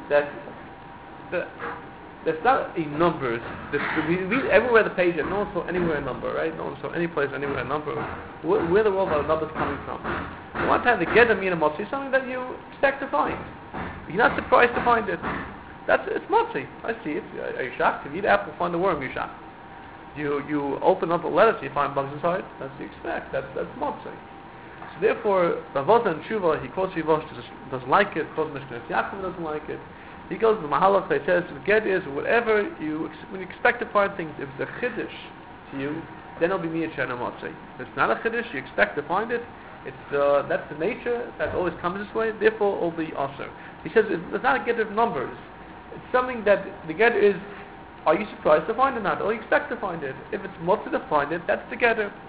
that's not in numbers. We read everywhere the page, and no one saw anywhere a number, right? No one saw any place anywhere a number. Where the world are the numbers coming from? One time to get a Mina Motzei is something that you expect to find. You're not surprised to find it. It's Motzei. I see it. Are you shocked? If you eat apple, find a worm, you're shocked. You open up a lettuce, you find bugs inside. That's what you expect. That's Motzei. So therefore, Ravot and Shuvah, he quotes Yivosh, doesn't like it. Quotes Mishnas Yaakov doesn't like it. He goes to the Mahalach, he says, the get is whatever when you expect to find things, if it's a chiddush to you, then it'll be Miyat Shena Motzei. If it's not a chiddush, you expect to find it. That's the nature that always comes this way. Therefore, it'll be aser. He says it's not a get of numbers. It's something that the get is. Are you surprised to find it or not? Or you expect to find it? If it's Motzei to find it, that's the getter.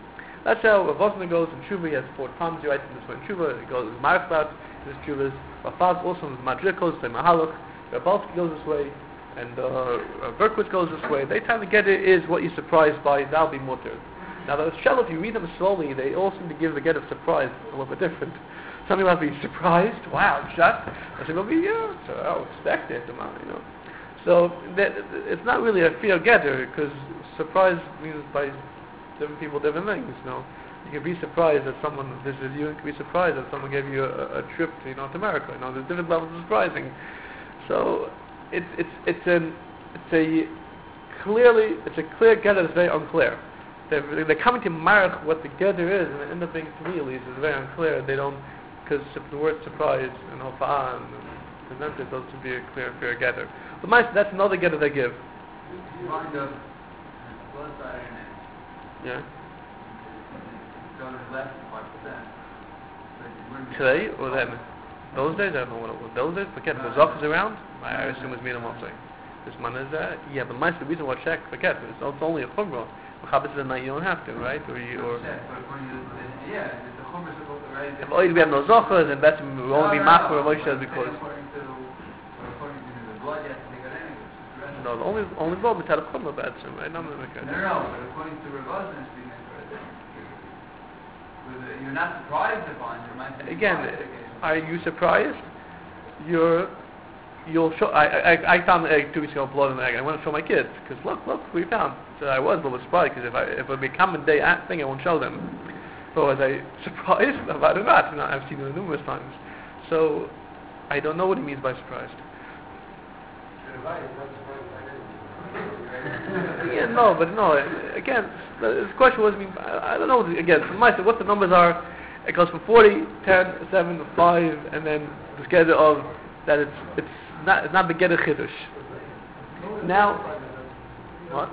That's how Rav Osner goes in Tshuva. He has 4 times he writes in this way in Tshuva. He goes Marach about his Tshuvas. Rafaz also in Madrid goes by Mahalach. Rabalski goes this way, and Berkowitz goes this way. They tell the Gedder is what you're surprised by. That'll be mutter. Now the Shell, if you read them slowly, they all seem to give the Gedder of surprise a little bit different. Some people have to be surprised. Wow, shut. Some people will be so I'll expect it, you know. So it's not really a fear Gedder, because surprise means by different people different things. You know, you can be surprised that someone visited you, and you can be surprised that someone gave you a trip to North America. You know, there's different levels of surprising. So it's a clear Gedder that's very unclear. They're coming to mark what the Gedder is, and it ends up being to me at least is very unclear. They don't, because the word surprise and hofa'ah and presented doesn't be a clear Gedder. But that's another Gedder they give. Kind of blood side and Yeah. going less than 5%. Today or then? Those days, I don't know what it was. Those days, forget. The Zoch is around. I assume it's Mina Motzei. This man is there. Yeah, but the reason why check, forget. It's only a chumrah. Chabad is a night. You don't have to, right? Or yeah, it's the chumrah supposed to write. If we have no zochas, and that's we won't be machor or Moshe because. According to the blood, you have to take it anyway. No, the only blood is had a chumrah b'etzem, right? No, but according to Rav Osner, you're not surprised upon your mind. Again, are you surprised? You'll show. I found an egg 2 weeks ago, blood in the egg. I want to show my kids because look, we found. So I was a little surprised because if it would be a common day thing, I won't show them. So was I surprised about it? Not. You know, I've seen it numerous times. So I don't know what he means by surprised. Yeah, no. Again, the question was, I don't know. Again, from my side, what the numbers are, it goes from 40, 10, 7, 5, and then the schedule of that it's not the Gedder Chiddush. Now, what?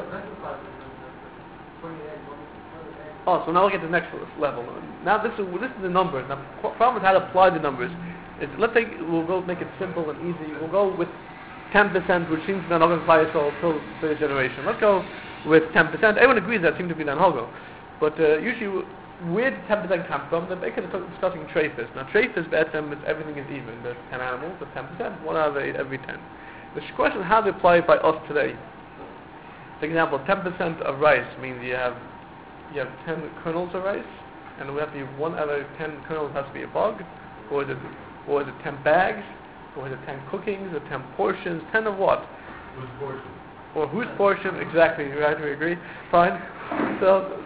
Oh, so now we'll get to the next level. Now this is the numbers. Now, the problem is how to apply the numbers. We'll go make it simple and easy. We'll go with 10%, which seems to be an Hogan Klai Yisrael till the generation. Let's go with 10%. Everyone agrees that seems to be an Hogan. But usually, where did 10% come from? They're discussing treifus. Now, treifus, everything is even. There's 10 animals, there's 10%, 1 out of 8 every 10. The question is how to apply it by us today. For example, 10% of rice means you have 10 kernels of rice, and we have to be 1 out of 10 kernels has to be a bug, or is it 10 bags, or is it 10 cookings, or 10 portions, 10 of what? Whose portion? Or whose portion, exactly, right, we agree, fine. So,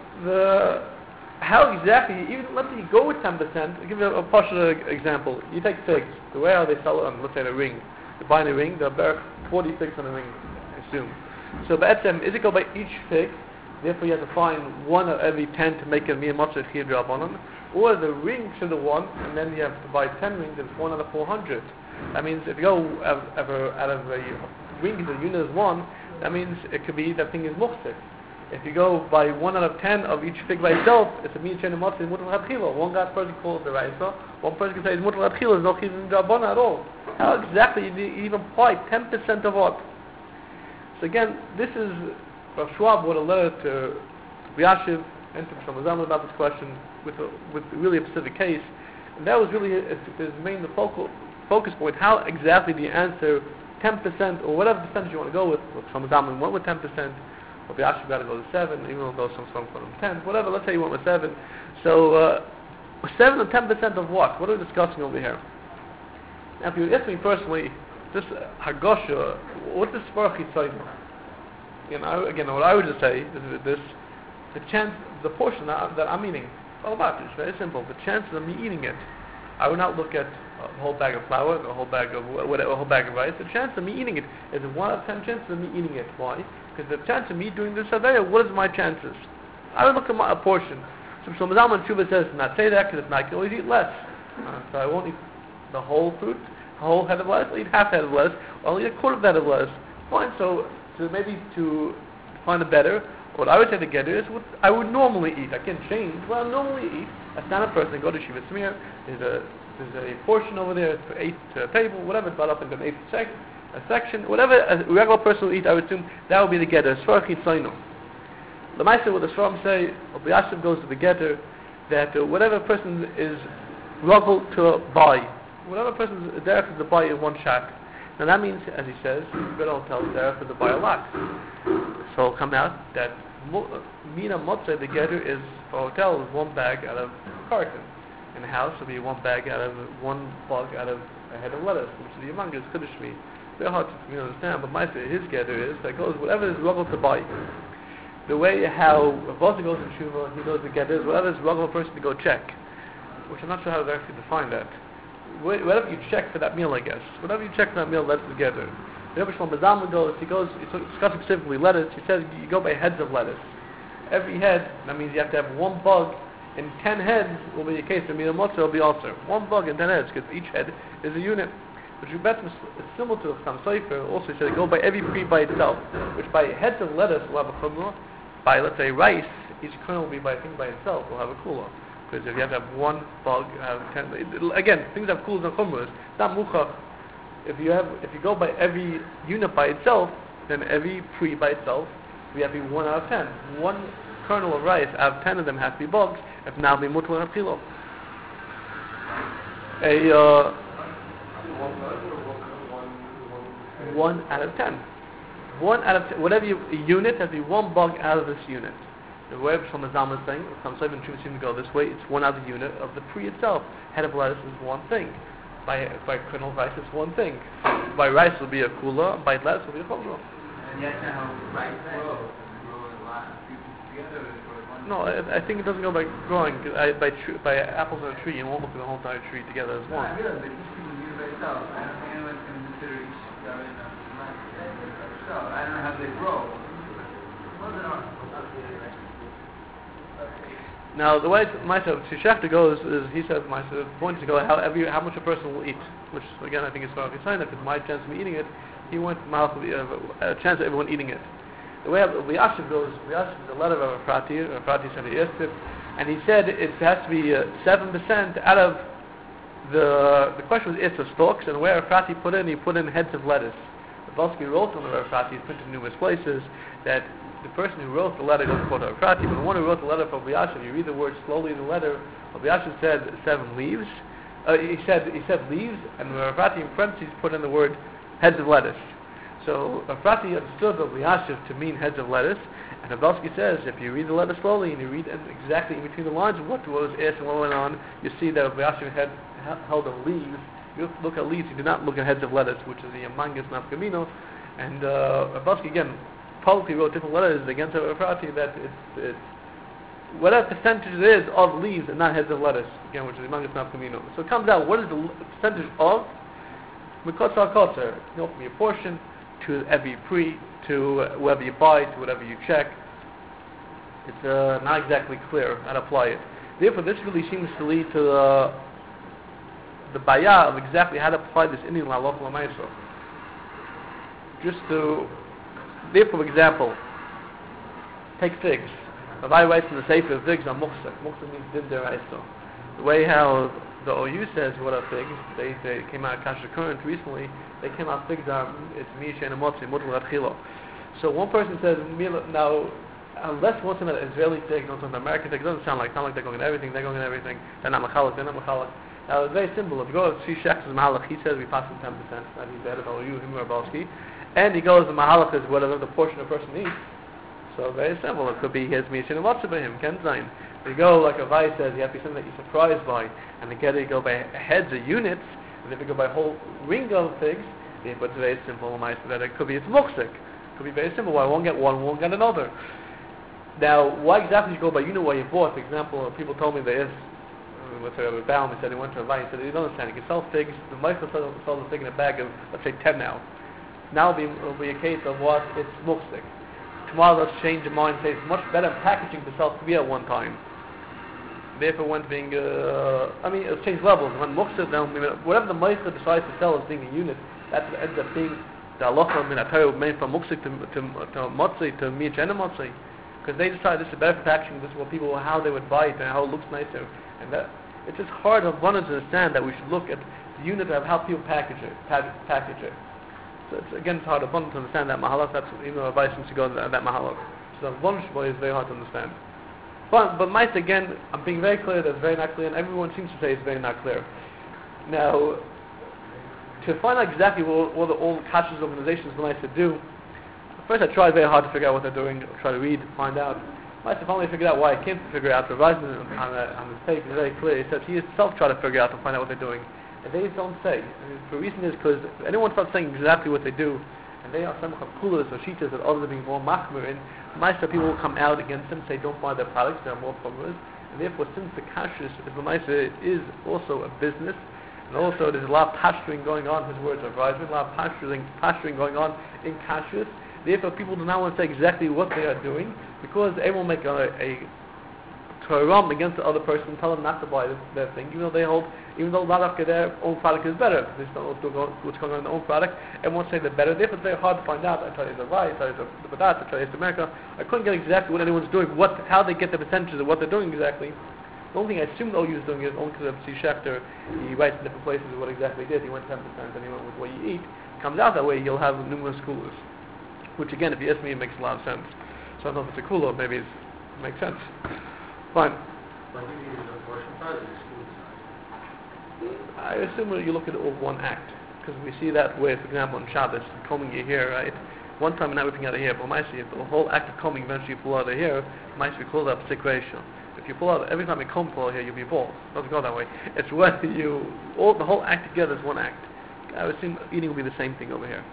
how exactly, even let's say you go with 10%, I'll give you a partial example. You take figs, the way how they sell it on, let's say, a ring. You buy a ring, there are 40 figs on a ring, I assume. So, is it go by each fig? Therefore, you have to find 1 of every 10 to make a mere matzah chiyuv drabanan, or the ring should have 1, and then you have to buy 10 rings. It's 1 out of 400. That means if you go out of a ring, the unit is 1. That means it could be that thing is muhsik. If you go by 1 out of 10 of each fig by itself, it's a mere chain of matzah mutal hadchila. One guy person calls the raisa. One person can say it's mutal hadchila. There's no chiyuv drabanan at all. How exactly do you even apply 10% of what? So again, this is. Rav Schwab wrote a letter to Yashiv and to Shlomo Zalman about this question with really a specific case, and that was really his main focus point. How exactly do you answer 10% or whatever percentage you want to go with? Shlomo Zalman went with 10%. Rav Yashiv got to go to 7. Even though some from 10, whatever. Let's say you went with 7. So 7 and 10% of what? What are we discussing over here? Now, if you ask me personally, this Hagosha, what's this Sparach Yitzayim? Again, what I would just say is this: the chance, the portion that I'm eating, all about it. It's very simple. The chances of me eating it, I would not look at a whole bag of flour, a whole bag of rice. The chance of me eating it is 1 out of 10 chances of me eating it. Why? Because the chance of me doing this survey, what is my chances? I would look at a portion. So Shlomo Zalman Tshuva says not say that because if not, I can always eat less. So I won't eat the whole fruit, a whole head of lettuce. I'll eat half head of lettuce. I'll eat a quarter of head of lettuce. Fine. So maybe to find it better, what I would say together is what I would normally eat. I can't change what I normally eat. A standard person go to Shiva Tzmir. There's a portion over there for 8 table, whatever, it's brought up into an 8th section. Whatever a regular person will eat, I would assume that would be the Gedder. Sfarach Yitzaynu. The Maisa, what the Sfarim say, Rabbi Yashiv goes to the getter, that whatever person is ruggle to buy, whatever person is there to buy in one shack. Now that means, as he says, good hotel is there to buy a lot. So it'll come out that Mina Motzei, the getter, is for a hotel is one bag out of a carton. In the house will be one bag out of one bug out of a head of lettuce, which is the humongous Kiddush me. Very hard to understand, but my his getter is that goes whatever is ruggle to buy. The way how a boss goes in Shuvah, he knows the getter is whatever is ruggle a person to go check, which I'm not sure how to actually define that. Whatever you check for that meal, I guess. Whatever you check for that meal, that's the getter. The Rebbe Shlomo Zalman goes, he's discussing specifically lettuce. He says you go by heads of lettuce. Every head, that means you have to have one bug, and 10 heads will be a case of Mina Motzei will be also. One bug and 10 heads, because each head is a unit. Which is similar to Chassam Sofer. Also, he said go by every pre by itself. Which by heads of lettuce will have a chumrah. By, let's say, rice, each kernel will be by a thing by itself, will have a kula. Because if you have to have one bug, have 10. Again, things have kulas and chumras. It's not muchach. If you go by every unit by itself, then every pre by itself, we have to be 1 out of 10. One kernel of rice, out of 10 of them have to be bugs. If now be mutal and kilo. One out of 10. 1 out of 10. Whatever unit has to be one bug out of this unit. The way Shlomo Zalman is saying, some Seven Truths seem to go this way. It's one out of the unit of the pre itself. Head of lettuce is one thing. By kernel of rice, it's one thing. By rice will be a kula. By lettuce will be a chumrah. And yet now rice grow a lot of people together. No, I think it doesn't go by growing. By apples on a tree, you won't look at the whole entire tree together as one. I realize that each people use by itself. I don't think anyone's going to consider each other in a so I don't know how they grow. Now, the way myself Shechta goes is, he says, myself points to go how much a person will eat, which again I think is probably fine. If it's my chance of me eating it, he went a chance of everyone eating it. The way Yashiv goes, Yashiv is a letter of Efrati said it, and he said it has to be 7% out of the question was it's stalks, and where Efrati he put in heads of lettuce. The Belsky wrote on the Efrati, he's printed in numerous places, that the person who wrote the letter goes quote Efrati, but the one who wrote the letter for Yashiv, you read the word slowly in the letter, Yashiv said 7 leaves, he said leaves, and Efrati in parentheses put in the word heads of lettuce. So Efrati understood Rabbi Yashiv to mean heads of lettuce, and Abelsky says if you read the letter slowly and you read exactly in between the lines of what was asked and what went on, you see that Rabbi Yashiv had held of leaves. You look at leaves, you do not look at heads of lettuce, which is the Mangas Nafkamino. And Abelsky again publicly wrote different letters against Efrati that it's whatever percentage it is of leaves and not heads of lettuce, again, which is the Mangas Nafkamino. So it comes out what is the percentage of Mikotz al-Kotzer, from your portion to every pre, to whoever you buy, to whatever you check. It's not exactly clear how to apply it. Therefore, this really seems to lead to the bayah of exactly how to apply this Indian law, local l'maiso. Therefore, for example, take figs. Rabbi writes in the Sefer, figs are muchsek. Muchsek means din deraiso. The way how the OU says what are figs, they came out of Kasher Current recently, they came out figs are, it's Misha and Motzi, Mutal Radchilo. So one person says, now, unless one an Israeli fig, not an American fig, it doesn't sound like they're going at everything, they're not Machalik, Now it's very simple, if you go to see Shech's Mahalach, he says we pass him 10%, that he's better than OU, him or Balski, and he goes, the Mahalach is whatever the portion a person eats. So very simple, it could be his Misha and Motzi by him, Ken Zayin. You go, like Avai says, you have to be something that you're surprised by. And again, you go by heads or units, and if you go by whole ring of figs, it's very simple, that it could be, it's muksik. It could be very simple, why one get one, one get another. Now, why exactly you go by unit what you bought? For example, people told me there is, let's say, a Baum, he said he went to Avai, he said, you don't understand, you can sell figs, the Michael sells a fig in a bag of, let's say, 10 now. Now it'll be a case of what? It's muksik. Tomorrow let's change your mind and say it's much better packaging to sell three at one time. Therefore, when being, it'll change levels. When Muksad, whatever the Meister decides to sell as being a unit, that's what ends up being the halacha min atayah made from Muksad to Motzi to Mich and Motzi. Because they decide this is better for packaging, this is what people, how they would buy it and how it looks nicer. And that, it's just hard of one to understand that we should look at the unit of how people package it. So it's hard of one to understand that mahalach, that's, advice seems to go that mahalach. the one shboy is very hard to understand. But mice again, I'm being very clear. That's very not clear, and everyone seems to say it's very not clear. Now, to find out exactly what all the kashrus organizations would like to do, first I tried very hard to figure out what they're doing, try to read, find out. I finally figured out why I can't figure out. The Reisman on his tape is very clear. He says he himself tried to figure out to find out what they're doing. And they don't say. And the reason is because if anyone starts saying exactly what they do, and they are some kulas or shitas that others are being more machmir in, Maisa people will come out against them and say don't buy their products, they're more followers. And therefore, since the kashrus of the Maisa is also a business, and also there's a lot of pasturing going on, his words are Reisman, a lot of pasturing going on in kashrus. Therefore, people do not want to say exactly what they are doing, because they will make a taram against the other person and tell them not to buy their thing, even though their own product is better. They don't know what's going on in their own product, and won't say they're better. Therefore, it's very hard to find out. I tell you the right, I tell you the badat, I tell you the America. I couldn't get exactly what anyone's doing, how they get the percentages of what they're doing exactly. The only thing I assume the OU is doing is only because of C. Schechter. He writes in different places what exactly he did. He went 10%, and he went with what you eat. Comes out that way, you'll have numerous coolers. Which again, if you ask me, it makes a lot of sense. So I don't know if it's a cooler, or maybe it makes sense. Fine. But you need a portion size or school size? I assume that you look at all one act, because we see that with, for example, on Shabbos, combing your hair, right? One time you're not ripping out the hair, but if the whole act of combing eventually you pull out the hair, we call that sick ratio. If you pull out, every time you comb pull out hair, you'll be bald. It doesn't go that way. It's when the whole act together is one act. I would assume eating will be the same thing over here.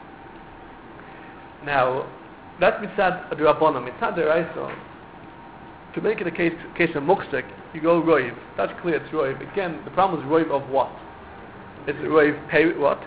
Now, that's mitzad d'Rabbanan. Mitzad d'Oraisa, to make it a case of muksik, you go roiv. That's clear, it's roiv. Again, the problem is roiv of what? It's roiv pay what?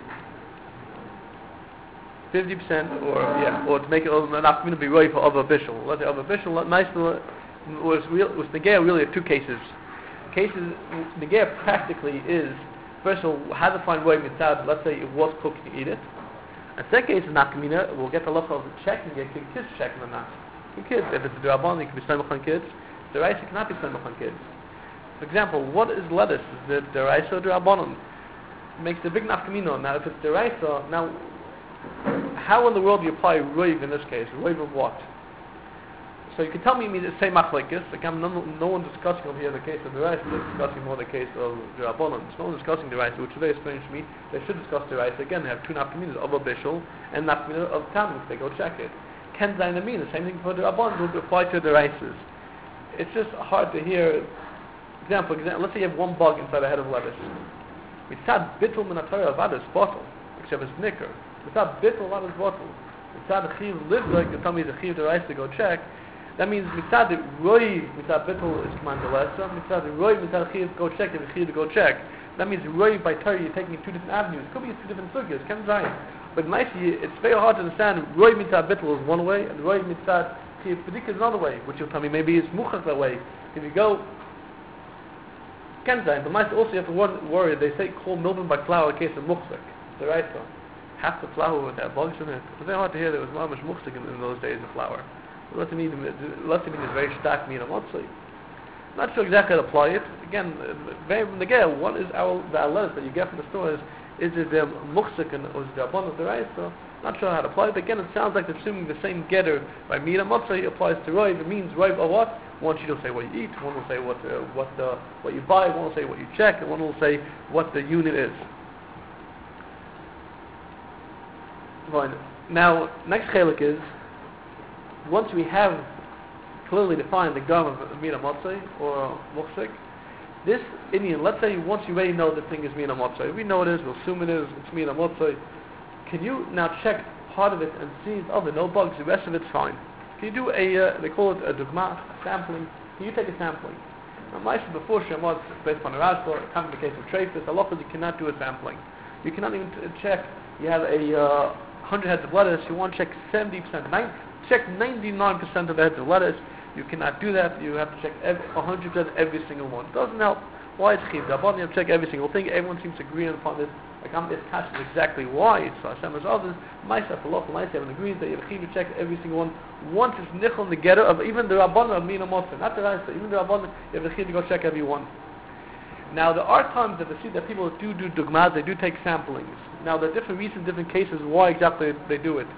50%, or to make it not going to be roiv for other bishul. Let's say other bishul. Nice was negaya really two cases. Negaya practically is first of all how to find roiv mitzad. Let's say it was cooked, you eat it. And second case is nafkamina. We'll get the look of checking it. Can kids check or not? Can kids? If it's a d'Rabbanan, it can be samach on kids. D'Oraisa cannot be samach on kids. For example, what is lettuce? Is it d'Oraisa or d'Rabbanan? It makes a big nafkamina. Now, if it's d'Oraisa, now how in the world do you apply roiv in this case? Roiv of what? So you can tell me the same machlekes. Again, no one's discussing over here the case of the rice. They're discussing more the case of the Rabbanon. So no one's discussing the rice, which is very strange to me. They should discuss the rice. Again, they have two nafkaminas of a bishul and nafkamina of tamim. They go check it. Ken zayin amin. The same thing for the Rabbanon would apply to the rices. It's just hard to hear. Example, let's say you have one bug inside a head of lettuce. Mitzad bittul min haTorah avadus bottle, except it's nicker. Mitzad bittul avadus bottle. Mitzad chiv lives like you tell me the chiv the rice to go check. That means mitzad roiv, mitzad bittul is command lesa. Mitzad roiv, mitzad chiv go check. If chiv to go check, that means roiv by Torah you're taking two different avenues. It could be two different sugyas. Ken zayin. But nicely, it's very hard to understand. Roiv mitzad bittul is one way, and roiv mitzad chiv padik is another way. Which you'll tell me maybe is muchach that way. If you go ken zayin, but nicely also you have to worry. They say call milvin by flour in case of muchzik. The right one. Half the flour with that bugs in it. It's very hard to hear there was not much muchzik in those days of flour. Let's mean is very stark mean motzei. Not sure exactly how to apply it. Again, what is the lettuce that you get from the stores? Is it the muksik and or is it the abundant the rice? So not sure how to apply it. But again, it sounds like they're assuming the same getter by mina motzei applies to roiv. It means roiv of what? One sheet will say what you eat. One will say what you buy. One will say what you check, and one will say what the unit is. Fine. Now, next chelik is. Once we have clearly defined the gum of mina motzei or muksik, this Indian, let's say once you already know the thing is mina motzei, we know it is, we'll assume it's mina motzei. Can you now check part of it and see if there are no bugs, the rest of it's fine? Can you do they call it a dugma, a sampling? Can you take a sampling? Now, Maisa before Shemot, based upon the Rashba, comes in the case of Trefus, Allah you cannot do a sampling. You cannot even check, you have 100 heads of lettuce, you want to check 70%, check 99% of the heads of lettuce. You cannot do that. You have to check 100% every single one. It doesn't help. Why it's chiv d'Rabbanan? You have to check every single thing. Everyone seems to agree upon this. Like I'm discussing exactly why it's Hashem as others. Myself, Allah, and myself, and agrees that you have to check every single one. Once it's nichol the getter of even the Rabbanan of mina motzei, not the Raisa, even the Rabbanan, you have to go check every one. Now there are times that they see that people do dugmas, they do take samplings. Now there are different reasons, different cases why exactly they do it.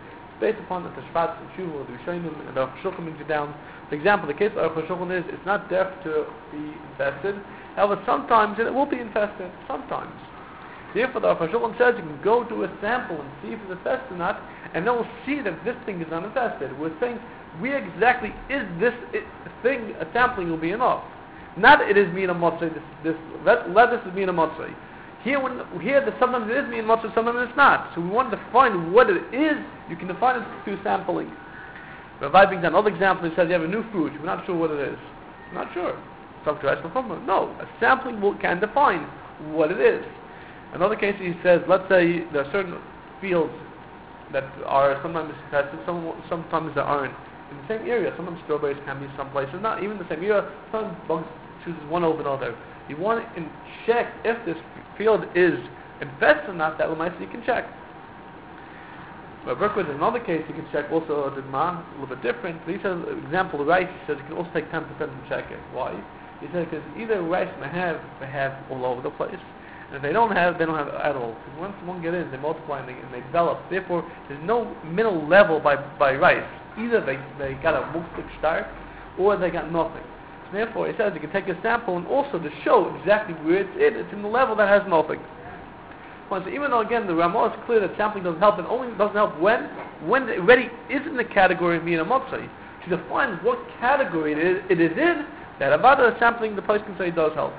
based upon the Shvat and Shuvu, the Rishonim, and the Shulchan brings it down. For example, the case of Aruch HaShulchan is, it's not derech to be infested. However, sometimes it will be infested. Sometimes. Therefore, the Aruch HaShulchan says you can go do a sample and see if it's infested or not, and then we'll see that this thing is not infested. We're saying, where exactly is this thing, a sampling will be enough. Not it is mina motzei, this lettuce is mina motzei. Here sometimes it is mina motzei, sometimes it's not. So we want to define what it is. You can define it through sampling. Rabbi brings another example. He says you have a new fruit. We're not sure what it is. Not sure. No, a sampling can define what it is. Another case he says, let's say there are certain fields that are sometimes infested, sometimes they aren't. In the same area, sometimes strawberries can be some places, not even the same area. Some bugs chooses one over another. You want to check if this field is infested or not. That will you can check. But Berkowitz, in another case, you can check also the ma, a little bit different. But he says, example, the rice. He says you can also take 10% and check it. Why? He says because either rice may have all over the place. And if they don't have at all. Because once one get in, they multiply and they develop. Therefore, there's no middle level by rice. Either they got a muksik stark, or they got nothing. So therefore, he says you can take a sample and also to show exactly where it's in the level that has nothing. So even though again the Ramah is clear that sampling doesn't help, it only doesn't help when it already is in the category of mina motzei. To define what category it is in, that about the sampling the person can say does help.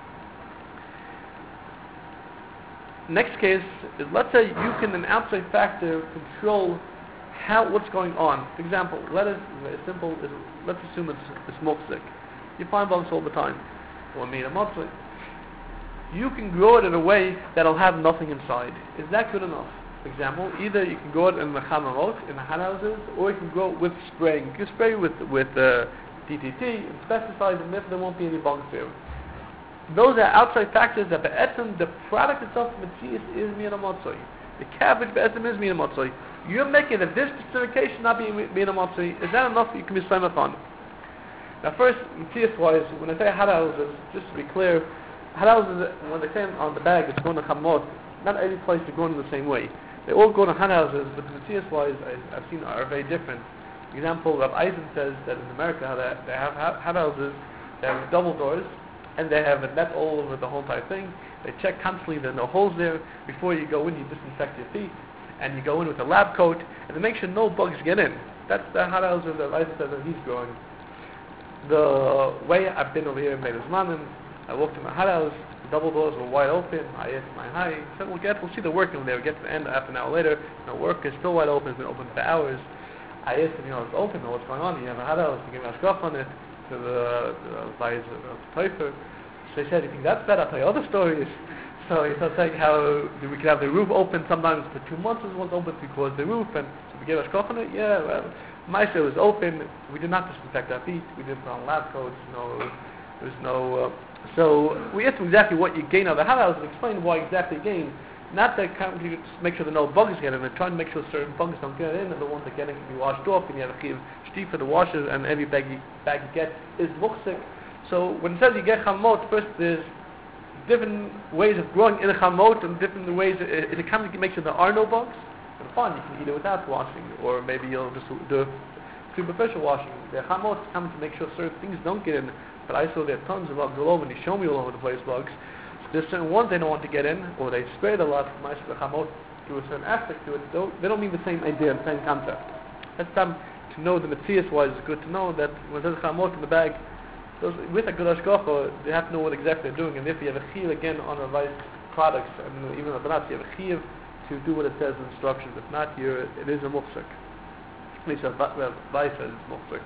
Next case is, let's say you can, an outside factor, control what's going on. For example, lettuce is very simple. Let's assume it's muksik. You find bugs all the time. Or mina motzei. You can grow it in a way that'll have nothing inside. Is that good enough? For example, either you can grow it in the chamamot, in the hothouses, or you can grow it with spraying. You can spray with DDT and pesticides, and there won't be any bugs there. Those are outside factors that the product itself, Metzias, is mina motzei. The cabbage be'etzem is mina motzei. You're making it this specification not being mina motzei. Is that enough? You can be slammed on. Now, first, Metzias wise, when I say hothouses, just to be clear, hothouses, when they say on the bag it's going to chamamot, not every place is going in the same way. They all go to hothouses, but the Metzias wise, I've seen are very different. For example, Rav Eisen says that in America they have hothouses, they have double doors, and they have a net all over the whole entire thing. They check constantly there are no holes there. Before you go in, you disinfect your feet, and you go in with a lab coat, and to make sure no bugs get in. That's the hothouses that Eisen says that he's growing. The way I've been over here in Beis Manim, I walked in my hothouse, the double doors were wide open. I asked my hi, I said, we'll see the work over there. We get to the end, half an hour later, the work is still wide open, it's been open for hours. I asked him, it's open, what's going on? You have a hothouse, you give me a scuff on it, to the vice Teufer. So he said, you think that's bad? I'll tell you other stories. So he started saying how we could have the roof open sometimes for 2 months, it was open because the roof, and so we gave a scuff on it. Yeah, well, my say was open, we did not disinfect our feet, we didn't put on lab coats, there was no... So we asked him exactly what you gain out of the hothouse and explain why exactly you gain. Not that you just make sure that no bugs get in, and trying to make sure certain bugs don't get in, and the ones that get in can be washed off, and you have a chiv shti for the washers, and every bag you get is muksik. So when it says you get chamot, first there's different ways of growing in a chamot, and different ways, it comes to make sure there are no bugs. And fine, you can eat it without washing, or maybe you'll just do superficial washing. The chamot is coming to make sure certain things don't get in. But I saw there are tons of bugs all over, and they show me all over the place bugs. So there's certain ones they don't want to get in, or they sprayed a lot from the chamot to a certain aspect to it. They don't mean the same idea, the same concept. That's time to know the Metzias wise. It's good to know that when there's chamot in the bag, with a good hashgacha, they have to know what exactly they're doing. And if you have a chiv again on a vice products, and even on the nuts, you have a chiv to do what it says in instructions. If not, it is a muksik. At least vice says it's muksik.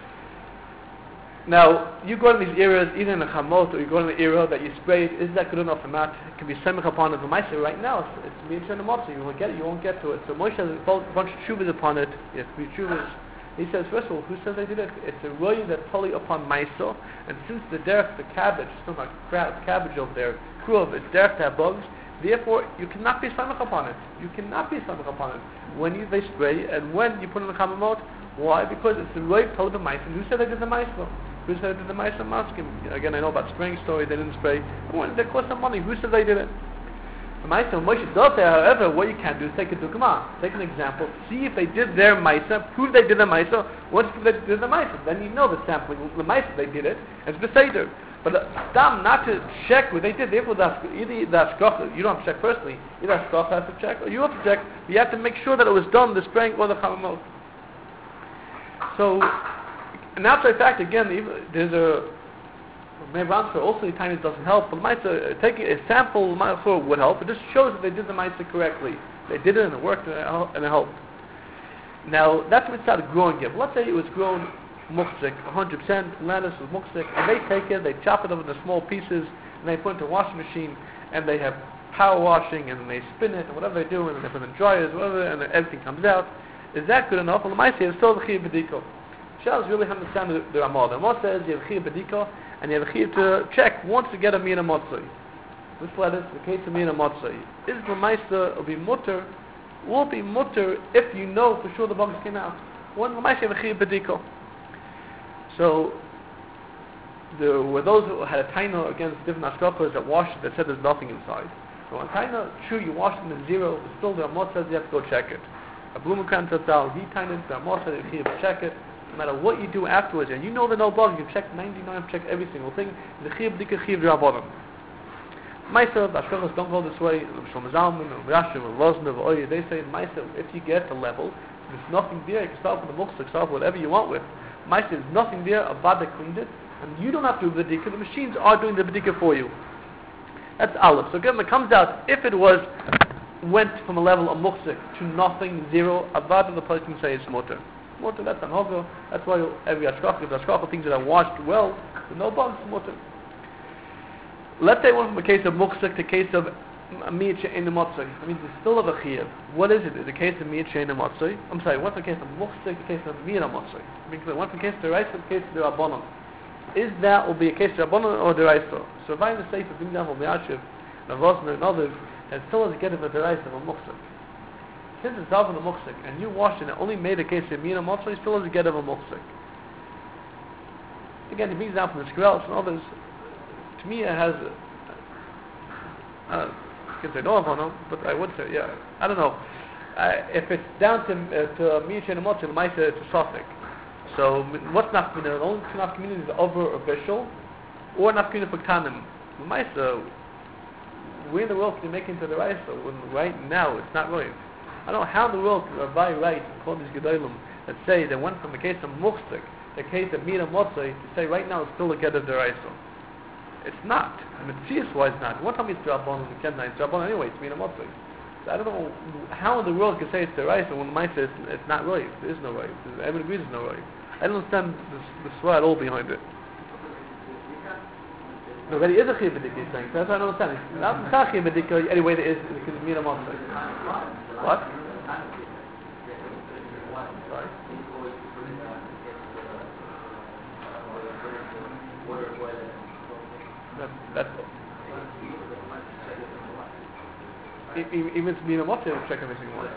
Now, you go in these areas, either in a chamot or you go in the area that you sprayed, is that good enough or not? It can be semich upon it. But my say right now, it's me and Motzi. You won't get it, you won't get to it. So Moshe has a bunch of shuvas upon it. Yes, three shuvas. He says, first of all, who says they did it? It's a roy that's totally upon Maiso. And since the derech, the cabbage, still not cabbage over there, kruv, it's derech to have bugs, therefore you cannot be semich upon it. You cannot be semich upon it. When they spray and when you put it in the chamamot, why? Because it's a roy totally upon Maiso. And who said they did the Maiso? Who said they did the Ma'aseh Maskim? Again, I know about spraying story, they didn't spray. They cost some money. Who said they did it? The Maisa, Moshe does say, however, what you can do is take a dugma, take an example, see if they did their Maisa, prove they did the Maisa, once they did the Maisa, then you know the sampling, the Maisa they did it, and it's Beseder. But Stam, not to check what they did, therefore either the Hashgacha, you don't have to check personally, either Hashgacha has to check, or you have to check, but you have to make sure that it was done, the spraying or the Chamamot. So, an outside fact, again, there's a maybe answer also the time doesn't help, but Maisa, taking a sample would help. It just shows that they did the Maisa correctly. They did it and it worked and it helped. Now, that's when it started growing it. Let's say it was grown muksik, 100% lettuce was muksik, and they take it, they chop it up into small pieces, and they put it into a washing machine, and they have power washing, and they spin it, and whatever they do, and they put it in dryers, whatever, and everything comes out. Is that good enough? Well, the Maisa is still the Chiyuv B'diko. Shal is really understand the Ramah. The Ramah says you have Chiyuv B'diko, and you have a chiyuv to check once to get a mina motzai. This lettuce, the case of mina motzai. Is the meister will be mutter if you know for sure the bugs came out. One the meister have a chiyuv b'diko. So there were those who had a taina against different hashgachos that washed it that said there's nothing inside. So on taina, true, you wash it in zero, but still the Ramah says you have to go check it. A Blumenkranz Zatzal, he tained the Ramah said you have to check it. No matter what you do afterwards, and you know there are no bugs, you check 99, check every single thing. The chiyuv b'dika chiyuv d'rabbanan. Maisa, the hashgachos don't go this way. Shlomo Zalman, Rashi, Lozner, Oye, they say Maisa, if you get to level, there's nothing there. You can start with the muksik, start with whatever you want with. Maisa, there's nothing there. A vada cleaned it, and you don't have to do the b'dika. The machines are doing the b'dika for you. That's aleph. So again, it comes out if it went from a level of muksik to nothing, zero. A vada, the person can say it's mutter. Mutter, that's an hogo. That's why every hashgacha, if the hashgacha things that are washed well, with no bugs, mutter. Let's say one from a case of muksik to a case of miyat she'ein motzai. I mean, there's still of a chiyuv. What is it? Is it a case of miyat she'ein motzai? I'm sorry, one from a case of muksik to a case of miyat motzai. I mean, one from a case of deraisa to a case of derabanan. Is that will be a case of derabanan or deraisa? So if I am to say, for example, Me'ashiv, Navosner, and others, and still has a get of a deraisa of a muksik. Since it's out of the muksik, and you washed it and only made a case of mina motzai, still has a get of a muksik. Again, he brings down from the Skrelch and others. To me, it has. I can say no on them, but I would say, yeah. I don't know. If it's down to mina she'ein motzai, the Maisa it's a suffix. So what's nafkamina? The only two nafkamina is over official, or nafkamina for kanim. The Maisa, where in the world can you make into the Raisa when right now it's not right? I don't know how in the world can Rabbi write and call these Gedolim that say they went from a case of muksik to a case of mina motzai to say right now it's still a get of deraisa. It's not. I mean, wise not. One time it's Rabbanon, it's Rabbanon anyway, it's mina motzai. So I don't know how in the world can say it's deraisa when the Maisa says it's not right. There is no right. Everyone agrees there's no right. I don't understand the swah at all behind it. No, but it is a chiyuv b'dika, he's saying. That's what I don't understand. It's not a chiyuv b'dika anyway there is because it's mina motzai. What? Sorry? That's even if it's mina motzai, you have to check every single one.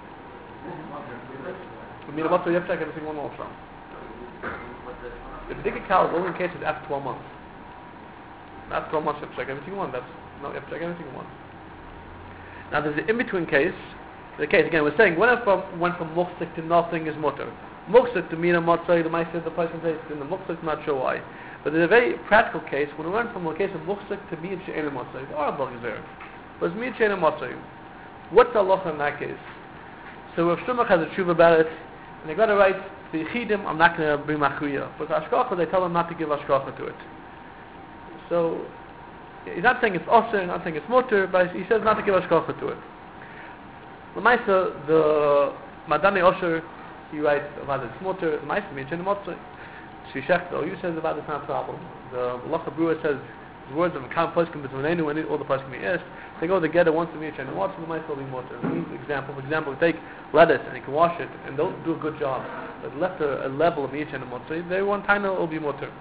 For mina motzai, you have to check every single one also. The b'dika cow is only in cases after 12 months. After 12 months, you have to check every single one. You have to check every single one. Now there's an in-between case. The case again, we're saying went from muksik to nothing is mutter. Muksik to mina motzai, the Maisa, the person says in the muksik, not sure why. But there's a very practical case when we went from a case of muksik to miyat she'ein motzai. There are bugs there, but it's miyat she'ein motzai. What's the halacha in that case? So Rav Shmuel has a tshuva about it, and they got to write the yichidim. I'm not going to bring machriya, but the hashgacha they tell them not to give hashgacha to it. So he's not saying it's osir, not saying it's mutter, but he says not to give hashgacha to it. The Maisa, the Madani Osher, he writes about it's mutter. The Maisa miyat she'ein motzai. Shishechto, you says about it's not a problem. The Lacha Brewer says the words of a common poskim between anyone and all the poskim he asked. They go together once a miyat she'ein motzai, the Maisa will be mutter. For example, take lettuce and you can wash it and don't do a good job, but left a level of miyat she'ein motzai, they one time will be mutter.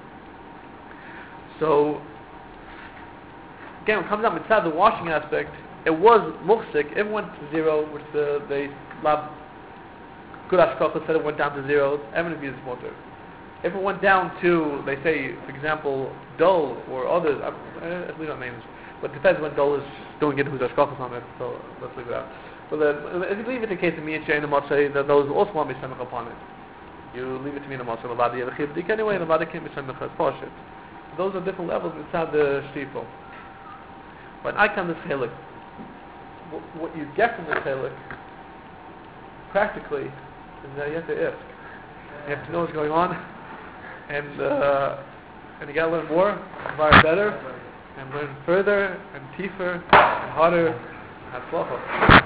So again, when it comes down inside the washing aspect, it was muksik. It went to zero, which they lab good hashgacha said it went down to zero. Everyone is mutter. If it went down to, they say, for example, dull or others, I believe not names, but it depends when dull is don't get who's Ashkachas on it, so let's leave it out. But if you leave it in case of me and Shane and Motzei, then those who also want to be Semach upon it. You leave it to me and Motzei, Levada Yelachivdik anyway, Levada can't be Semach as Poshit. Those are different levels inside the Shtifo. When I come to Chelik, what you get from the Chelik, practically, is that you have to ask. You have to know what's going on, and you got to learn more, learn better, and learn further, and deeper, and harder, and have slocha.